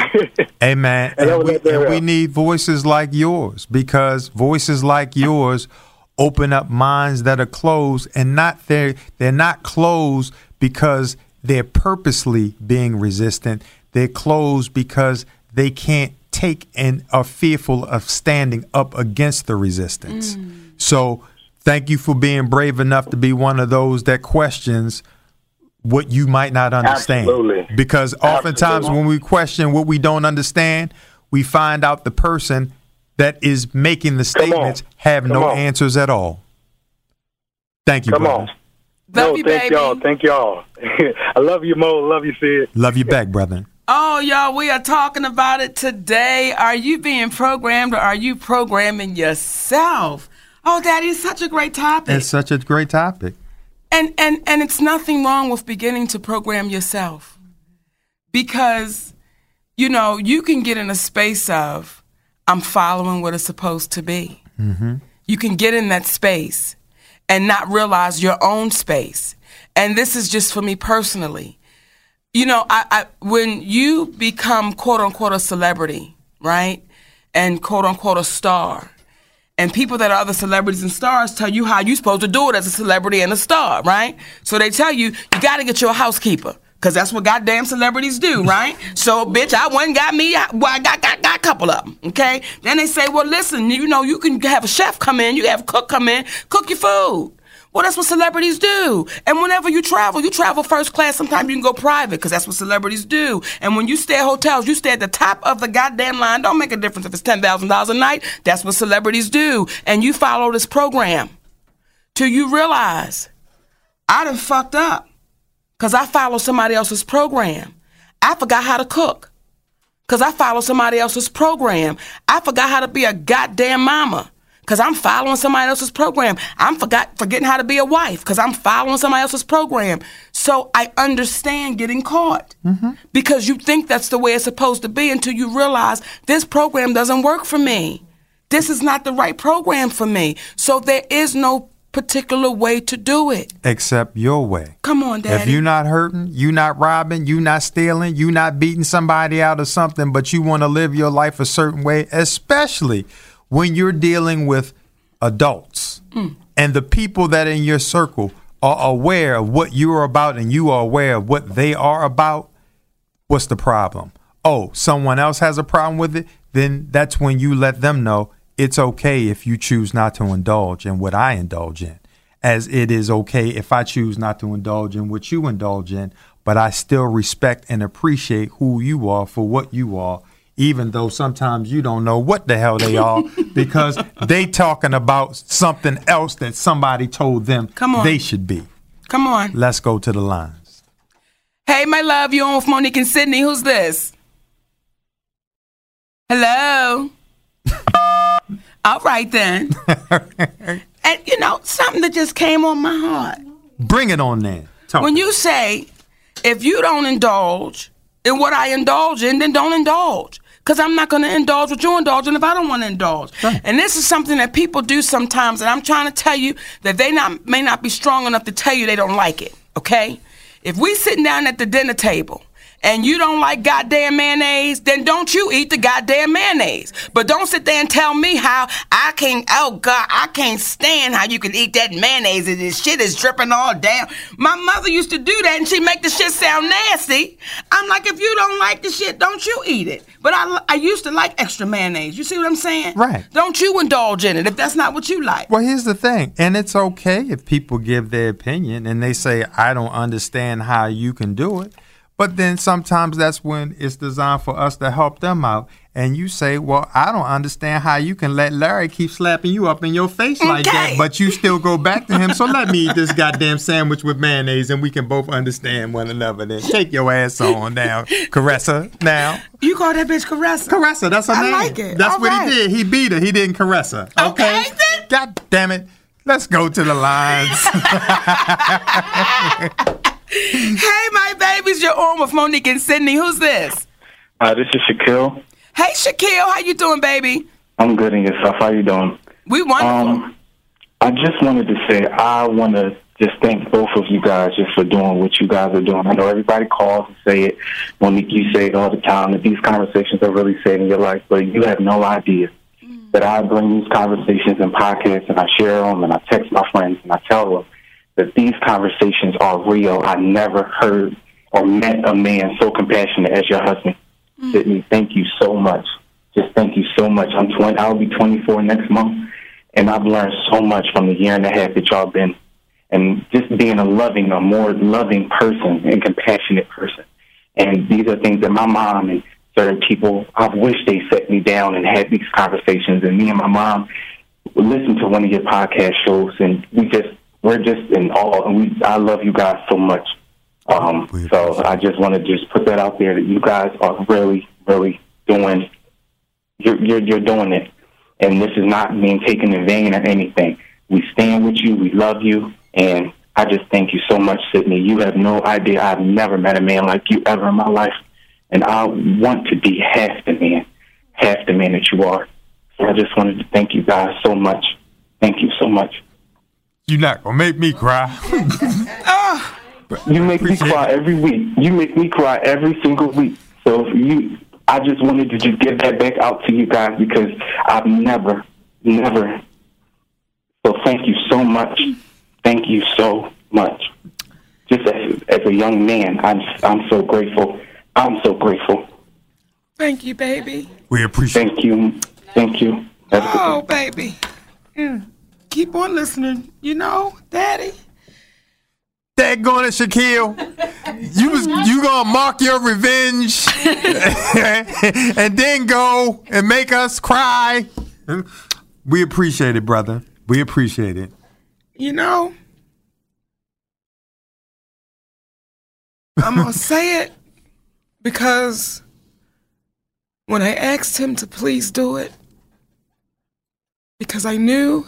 Amen. And, and, we, and we need voices like yours, because voices like yours open up minds that are closed, and not they're, they're not closed because they're purposely being resistant. They're closed because they can't take and are fearful of standing up against the resistance. Mm. So thank you for being brave enough to be one of those that questions what you might not understand. Absolutely. Because oftentimes Absolutely. when we question what we don't understand, we find out the person that is making the statements have Come no on. answers at all. Thank you, Come brother. on. Love no, you, thank baby. y'all. Thank y'all. I love you, Mo. Love you, Sid. Love you back, brother. Oh, y'all, we are talking about it today. Are you being programmed, or are you programming yourself? Oh, Daddy, it's such a great topic. It's such a great topic. And and and it's nothing wrong with beginning to program yourself, because, you know, you can get in a space of, I'm following what it's supposed to be. Mm-hmm. You can get in that space and not realize your own space. And this is just for me personally. You know, I, I when you become, quote unquote, a celebrity, right, and quote unquote a star, and people that are other celebrities and stars tell you how you're supposed to do it as a celebrity and a star, right? So they tell you, you got to get you a housekeeper, because that's what goddamn celebrities do, right? So, bitch, I went and got me, I, well, I got, got, got a couple of them, okay? Then they say, well, listen, you know, you can have a chef come in, you can have a cook come in, cook your food. Well, that's what celebrities do. And whenever you travel, you travel first class. Sometimes you can go private, because that's what celebrities do. And when you stay at hotels, you stay at the top of the goddamn line. Don't make a difference if it's ten thousand dollars a night. That's what celebrities do. And you follow this program till you realize, I done fucked up because I follow somebody else's program. I forgot how to cook because I follow somebody else's program. I forgot how to be a goddamn mama because I'm following somebody else's program. I'm forgot forgetting how to be a wife because I'm following somebody else's program. So I understand getting caught, mm-hmm. because you think that's the way it's supposed to be until you realize this program doesn't work for me. This is not the right program for me. So there is no particular way to do it. Except your way. Come on, Daddy. If you're not hurting, you not robbing, you not stealing, you not beating somebody out of something, but you want to live your life a certain way, especially when you're dealing with adults, mm. and the people that are in your circle are aware of what you're about and you are aware of what they are about, what's the problem? Oh, someone else has a problem with it? Then that's when you let them know it's okay if you choose not to indulge in what I indulge in, as it is okay if I choose not to indulge in what you indulge in, but I still respect and appreciate who you are for what you are, even though sometimes you don't know what the hell they are because they talking about something else that somebody told them Come on. they should be. Come on. Let's go to the lines. Hey, my love, you on with Monique and Sydney. Who's this? Hello? All right, then. And, you know, something that just came on my heart. Bring it on then. Talk. When you say, if you don't indulge in what I indulge in, then don't indulge. Because I'm not going to indulge what you indulge in if I don't want to indulge. Right. And this is something that people do sometimes, and I'm trying to tell you that they not may not be strong enough to tell you they don't like it, okay? If we sitting down at the dinner table and you don't like goddamn mayonnaise, then don't you eat the goddamn mayonnaise. But don't sit there and tell me how I can't, oh God, I can't stand how you can eat that mayonnaise and this shit is dripping all down. My mother used to do that and she make the shit sound nasty. I'm like, if you don't like the shit, don't you eat it. But I, I used to like extra mayonnaise. You see what I'm saying? Right. Don't you indulge in it if that's not what you like. Well, here's the thing, and it's okay if people give their opinion and they say, I don't understand how you can do it. But then sometimes that's when it's designed for us to help them out. And you say, well, I don't understand how you can let Larry keep slapping you up in your face okay. like that, but you still go back to him. So let me eat this goddamn sandwich with mayonnaise and we can both understand one another. Then take your ass on down, Caressa, now. You call that bitch Caressa? Caressa, that's her I name. I like it. That's All what right. he did. He beat her. He didn't caress her. Okay? Okay, then. God damn it. Let's go to the lines. Hey, my babies, you're on with Monique and Sydney. Who's this? Uh, this is Shaquille. Hey, Shaquille, how you doing, baby? I'm good, and yourself? How you doing? We wonderful. Um, I just wanted to say I want to just thank both of you guys just for doing what you guys are doing. I know everybody calls and say it. Monique, you say it all the time that these conversations are really saving your life, but you have no idea mm. that I bring these conversations and podcasts, and I share them, and I text my friends, and I tell them that these conversations are real. I never heard or met a man so compassionate as your husband. Mm. Sydney, thank you so much. Just thank you so much. I'm twenty. I'll be twenty-four next month, and I've learned so much from the year and a half that y'all been, and just being a loving, a more loving person and compassionate person. And these are things that my mom and certain people, I wish they set me down and had these conversations. And me and my mom listened to one of your podcast shows, and we just. We're just in awe, and we, I love you guys so much. Um, so I just want to just put that out there that you guys are really, really doing, you're, you're, you're doing it. And this is not being taken in vain or anything. We stand with you. We love you. And I just thank you so much, Sydney. You have no idea. I've never met a man like you ever in my life. And I want to be half the man, half the man that you are. So I just wanted to thank you guys so much. Thank you so much. You're not going to make me cry. oh, you make me cry every week. You make me cry every single week. So you, I just wanted to just get that back out to you guys because I've never, never. So thank you so much. Thank you so much. Just as, as a young man, I'm, I'm so grateful. I'm so grateful. Thank you, baby. We appreciate Thank you. Thank you. Oh, baby. Mm. Keep on listening, you know, Daddy. Daggone it, Shaquille. You was you gonna mark your revenge and then go and make us cry. We appreciate it, brother. We appreciate it. You know, I'm gonna say it because when I asked him to please do it, because I knew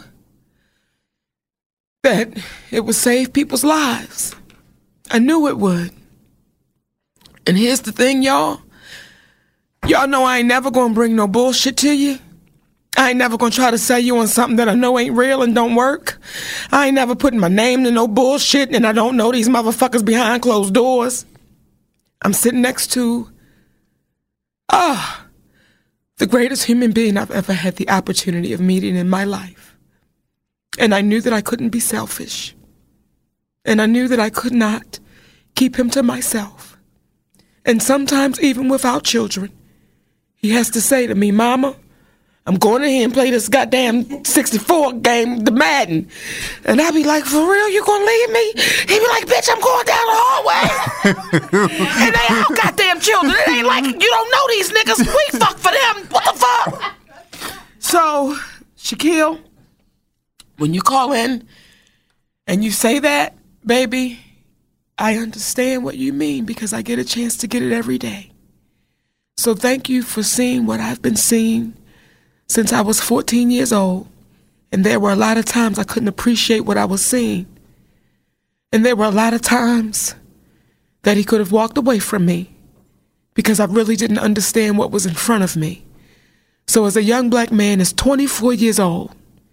that it would save people's lives. I knew it would. And here's the thing, y'all. Y'all know I ain't never gonna bring no bullshit to you. I ain't never gonna try to sell you on something that I know ain't real and don't work. I ain't never putting my name to no bullshit, and I don't know these motherfuckers behind closed doors. I'm sitting next to, ah, the greatest human being I've ever had the opportunity of meeting in my life. And I knew that I couldn't be selfish. And I knew that I could not keep him to myself. And sometimes, even without children, he has to say to me, Mama, I'm going in here and play this goddamn sixty-four game, the Madden. And I be like, for real, you gonna leave me? He be like, bitch, I'm going down the hallway. And they all goddamn children. It ain't like, you don't know these niggas. We fuck for them. What the fuck? So, Shaquille, when you call in and you say that, baby, I understand what you mean because I get a chance to get it every day. So thank you for seeing what I've been seeing since I was fourteen years old. And there were a lot of times I couldn't appreciate what I was seeing. And there were a lot of times that he could have walked away from me because I really didn't understand what was in front of me. So as a young black man that's twenty-four years old,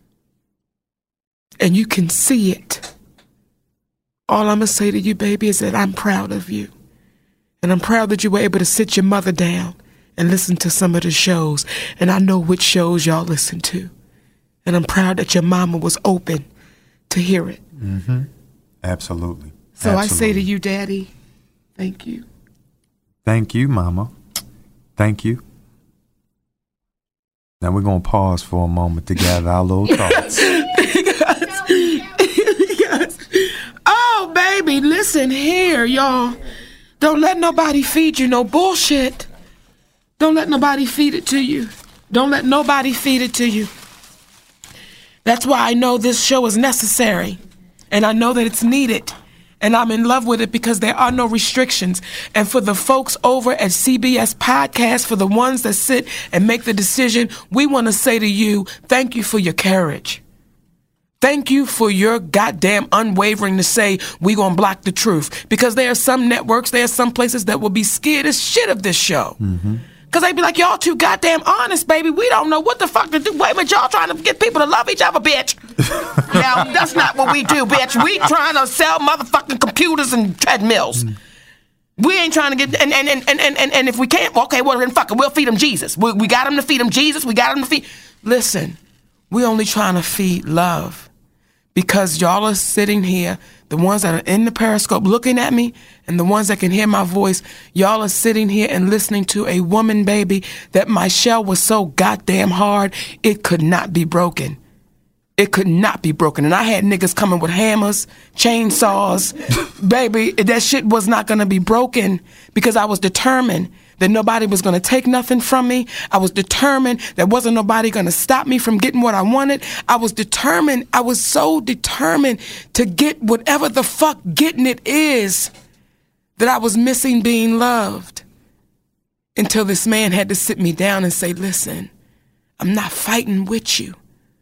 and you can see it, all I'm going to say to you, baby, is that I'm proud of you. And I'm proud that you were able to sit your mother down and listen to some of the shows. And I know which shows y'all listen to. And I'm proud that your mama was open to hear it. Mm-hmm. Absolutely. So Absolutely. I say to you, Daddy, thank you. Thank you, Mama. Thank you. Now we're going to pause for a moment to gather our little thoughts. because, because, oh, baby, listen here, y'all. Don't let nobody feed you no bullshit. Don't let nobody feed it to you. Don't let nobody feed it to you. That's why I know this show is necessary. And I know that it's needed. And I'm in love with it because there are no restrictions. And for the folks over at C B S Podcast, for the ones that sit and make the decision, we want to say to you, thank you for your courage. Thank you for your goddamn unwavering to say we gonna block the truth. Because there are some networks, there are some places that will be scared as shit of this show. Mm-hmm. Because they be like, y'all too goddamn honest, baby. We don't know what the fuck to do. Wait a minute, y'all trying to get people to love each other, bitch. Now, that's not what we do, bitch. We trying to sell motherfucking computers and treadmills. Mm. We ain't trying to get, and and, and, and, and and if we can't, okay, well then fuck it, we'll feed them Jesus. We, we got them to feed them Jesus. We got them to feed. Listen, we only trying to feed love. Because y'all are sitting here, the ones that are in the Periscope looking at me, and the ones that can hear my voice, y'all are sitting here and listening to a woman, baby, that my shell was so goddamn hard, it could not be broken. It could not be broken. And I had niggas coming with hammers, chainsaws. Baby, that shit was not going to be broken because I was determined that nobody was going to take nothing from me. I was determined that wasn't nobody going to stop me from getting what I wanted. I was determined. I was so determined to get whatever the fuck getting it is that I was missing being loved. Until this man had to sit me down and say, listen, I'm not fighting with you.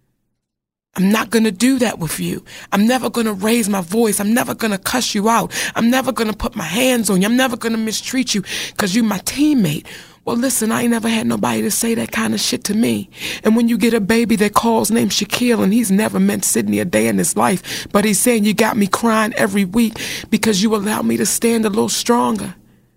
I'm not going to do that with you. I'm never going to raise my voice. I'm never going to cuss you out. I'm never going to put my hands on you. I'm never going to mistreat you because you're my teammate. Well, listen, I ain't never had nobody to say that kind of shit to me. And when you get a baby that calls named Shaquille and he's never met Sydney a day in his life, but he's saying you got me crying every week because you allowed me to stand a little stronger.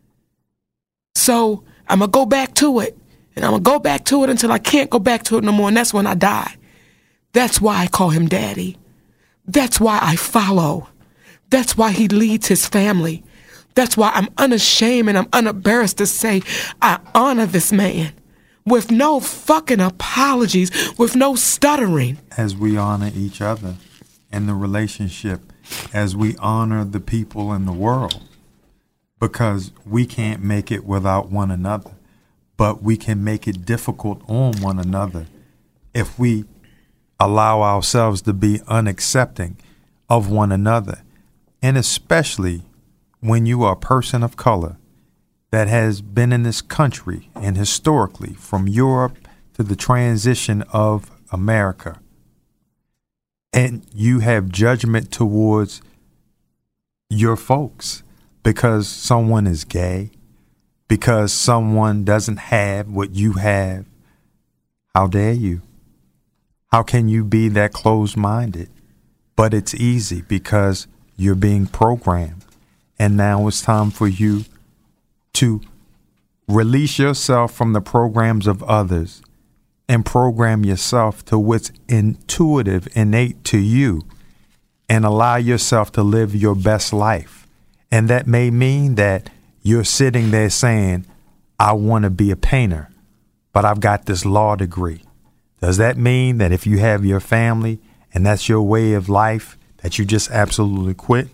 So I'm going to go back to it. And I'm going to go back to it until I can't go back to it no more. And that's when I die. That's why I call him Daddy. That's why I follow. That's why he leads his family. That's why I'm unashamed and I'm unembarrassed to say I honor this man with no fucking apologies, with no stuttering. As we honor each other in the relationship, as we honor the people in the world, because we can't make it without one another, but we can make it difficult on one another if we allow ourselves to be unaccepting of one another. And especially when you are a person of color that has been in this country and historically from Europe to the transition of America, and you have judgment towards your folks because someone is gay, because someone doesn't have what you have, how dare you? How can you be that closed-minded? But it's easy because you're being programmed. And now it's time for you to release yourself from the programs of others and program yourself to what's intuitive, innate to you, and allow yourself to live your best life. And that may mean that you're sitting there saying, I want to be a painter, but I've got this law degree. Does that mean that if you have your family and that's your way of life, that you just absolutely quit?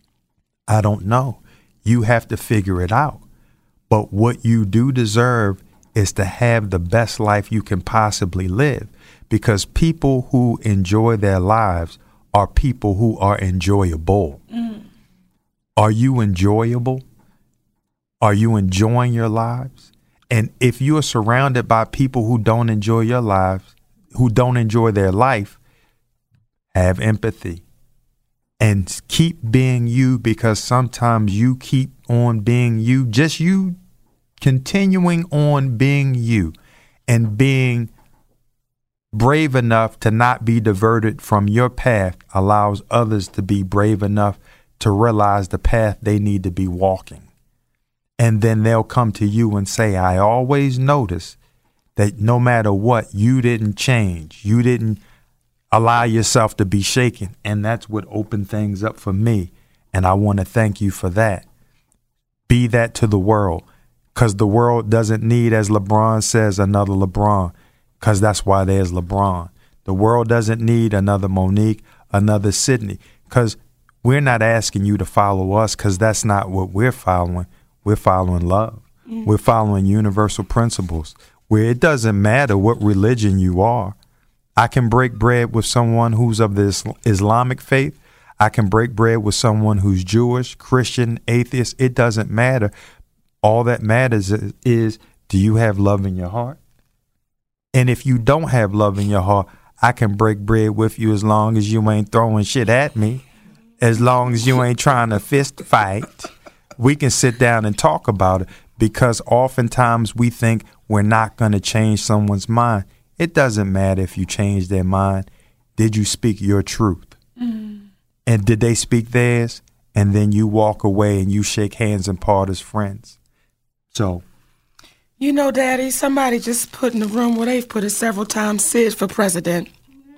I don't know. You have to figure it out. But what you do deserve is to have the best life you can possibly live, because people who enjoy their lives are people who are enjoyable. Mm. Are you enjoyable? Are you enjoying your lives? And if you are surrounded by people who don't enjoy your lives, who don't enjoy their life, have empathy and keep being you, because sometimes you keep on being you, just you continuing on being you and being brave enough to not be diverted from your path allows others to be brave enough to realize the path they need to be walking. And then they'll come to you and say, I always noticed that no matter what, you didn't change. You didn't allow yourself to be shaken. And that's what opened things up for me. And I want to thank you for that. Be that to the world, because the world doesn't need, as LeBron says, another LeBron, because that's why there's LeBron. The world doesn't need another Monique, another Sydney, because we're not asking you to follow us, because that's not what we're following. We're following love. Mm. We're following universal principles where it doesn't matter what religion you are. I can break bread with someone who's of the Islamic faith. I can break bread with someone who's Jewish, Christian, atheist. It doesn't matter. All that matters is, is do you have love in your heart? And if you don't have love in your heart, I can break bread with you as long as you ain't throwing shit at me, as long as you ain't trying to fist fight. We can sit down and talk about it, because oftentimes we think we're not going to change someone's mind. It doesn't matter if you change their mind. Did you speak your truth? Mm-hmm. And did they speak theirs? And then you walk away and you shake hands and part as friends. So, you know, Daddy, somebody just put in the room where they've put it several times, Sid for president.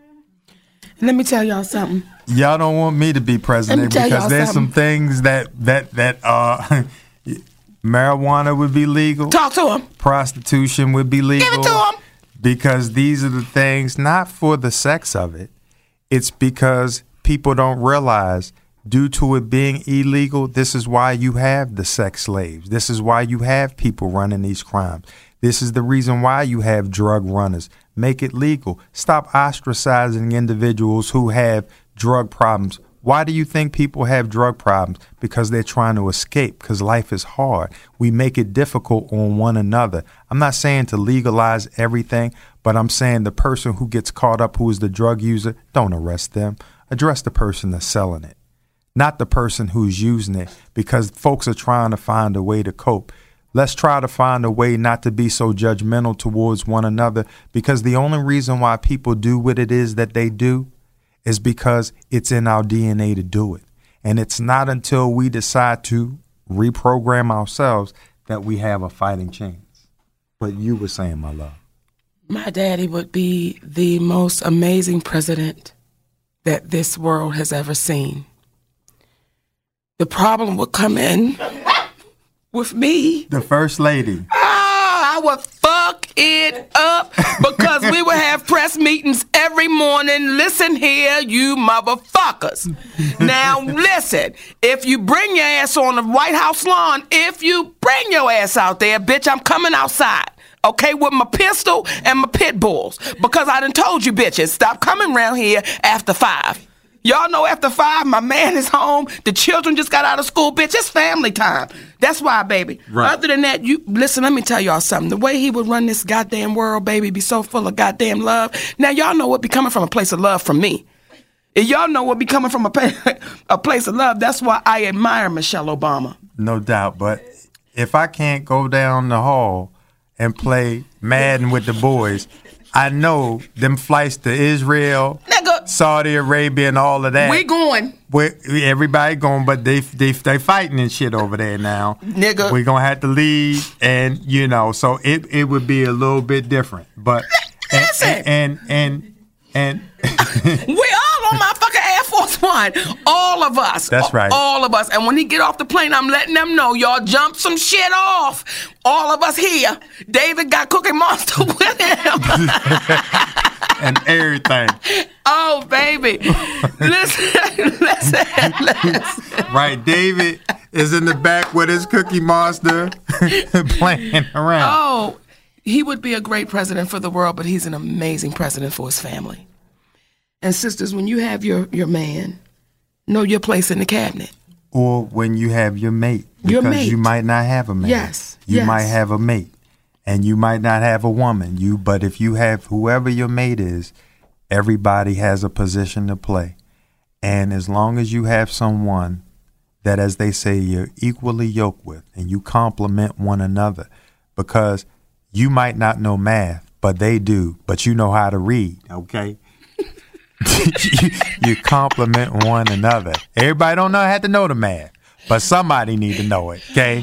And let me tell y'all something. Y'all don't want me to be president because there's some things that that that uh marijuana would be legal. Talk to him. Prostitution would be legal. Give it to him. Because these are the things, not for the sex of it. It's because people don't realize, due to it being illegal, this is why you have the sex slaves. This is why you have people running these crimes. This is the reason why you have drug runners. Make it legal. Stop ostracizing individuals who have drug problems. Why do you think people have drug problems? Because they're trying to escape, because life is hard. We make it difficult on one another. I'm not saying to legalize everything, but I'm saying the person who gets caught up, who is the drug user, don't arrest them. Address the person that's selling it, not the person who's using it, because folks are trying to find a way to cope. Let's try to find a way not to be so judgmental towards one another, because the only reason why people do what it is that they do is because it's in our D N A to do it. And it's not until we decide to reprogram ourselves that we have a fighting chance. But you were saying, my love. My daddy would be the most amazing president that this world has ever seen. The problem would come in with me. The first lady. Ah, I would fuck it up because we would have press meetings every morning. Listen here, you motherfuckers. Now listen, if you bring your ass on the White House lawn, if you bring your ass out there, bitch, I'm coming outside. Okay, with my pistol and my pit bulls. Because I done told you bitches, stop coming around here after five. Y'all know after five, my man is home. The children just got out of school. Bitch, it's family time. That's why, baby. Right. Other than that, you listen, let me tell y'all something. The way he would run this goddamn world, baby, be so full of goddamn love. Now, y'all know what be coming from a place of love from me. And y'all know what be coming from a, a place of love. That's why I admire Michelle Obama. No doubt. But if I can't go down the hall and play Madden with the boys, I know them flights to Israel, Nigga. Saudi Arabia, and all of that. We going. We, everybody going, but they they they fighting and shit over there now. Nigga. We're going to have to leave, and, you know, so it, it would be a little bit different. But, Listen. And, and, and, and we all on my fucking Air Force One. All of us. That's right. All of us. And when he get off the plane, I'm letting them know, y'all jump some shit off. All of us here. David got Cookie Monster with him. and everything. Oh, baby. Listen, listen, listen. Right, David is in the back with his Cookie Monster playing around. Oh, he would be a great president for the world, but he's an amazing president for his family. And sisters, when you have your, your man, know your place in the cabinet. Or when you have your mate. Because Your mate. you might not have a mate. Yes, You yes. might have a mate. And you might not have a woman. You but if you have whoever your mate is, everybody has a position to play. And as long as you have someone that, as they say, you're equally yoked with and you complement one another, because you might not know math, but they do, but you know how to read, okay? you, you complement one another. Everybody don't know have to know the math, but somebody need to know it, okay?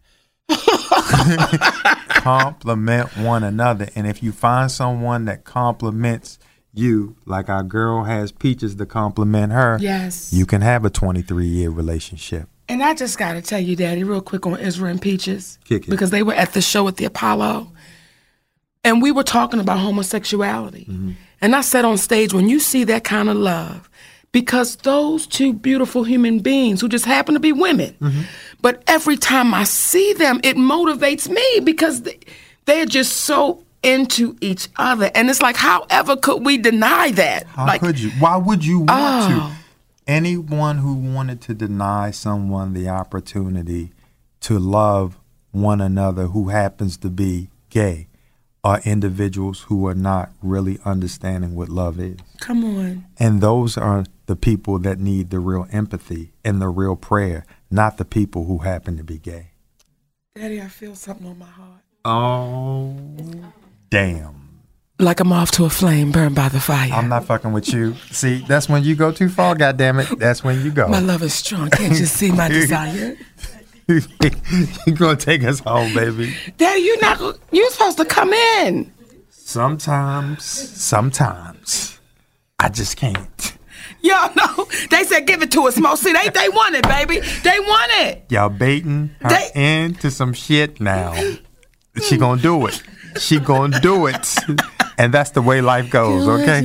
Compliment one another. And if you find someone that compliments you, like our girl has Peaches to compliment her, Yes. you can have a twenty-three year relationship. And I just got to tell you, Daddy, real quick on Israel and Peaches. Kick it. Because they were at the show at the Apollo. And we were talking about homosexuality. Mm-hmm. And I said on stage, when you see that kind of love, because those two beautiful human beings who just happen to be women, Mm-hmm. but every time I see them, it motivates me because they, they're just so into each other. And it's like, however could we deny that? How like, could you? Why would you want Oh. to? Anyone who wanted to deny someone the opportunity to love one another who happens to be gay are individuals who are not really understanding what love is. Come on. And those are the people that need the real empathy and the real prayer, not the people who happen to be gay. Daddy, I feel something on my heart. Oh, damn. Like a moth to a flame burned by the fire. I'm not fucking with you. See, that's when you go too far, goddammit. That's when you go. My love is strong. Can't you see my desire? You're going to take us home, baby. Daddy, you're not. go- You're supposed to come in. Sometimes, sometimes, I just can't. Y'all know. They said give it to us, Mo. See, they they want it, baby. They want it. Y'all baiting her They- into some shit now. She gonna do it. She gonna do it. And that's the way life goes, okay?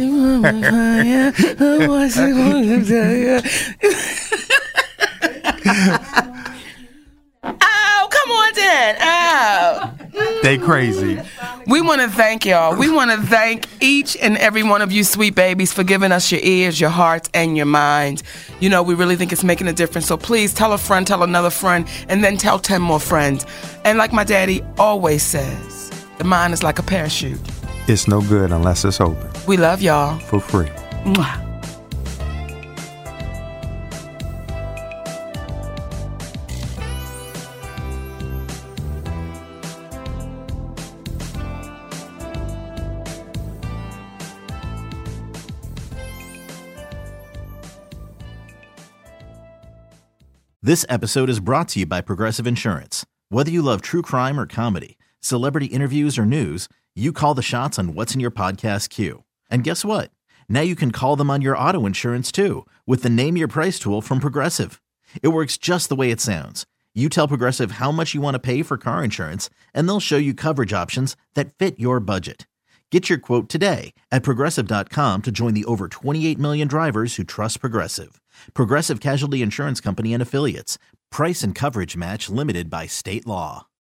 Oh, come on, then. Oh. They crazy. We want to thank y'all. We want to thank each and every one of you sweet babies for giving us your ears, your hearts, and your minds. You know, we really think it's making a difference. So please tell a friend, tell another friend, and then tell ten more friends. And like my daddy always says, the mind is like a parachute. It's no good unless it's open. We love y'all. For free. Mwah. This episode is brought to you by Progressive Insurance. Whether you love true crime or comedy, celebrity interviews or news, you call the shots on what's in your podcast queue. And guess what? Now you can call them on your auto insurance too with the Name Your Price tool from Progressive. It works just the way it sounds. You tell Progressive how much you want to pay for car insurance, and they'll show you coverage options that fit your budget. Get your quote today at Progressive dot com to join the over twenty-eight million drivers who trust Progressive. Progressive Casualty Insurance Company and Affiliates. Price and coverage match limited by state law.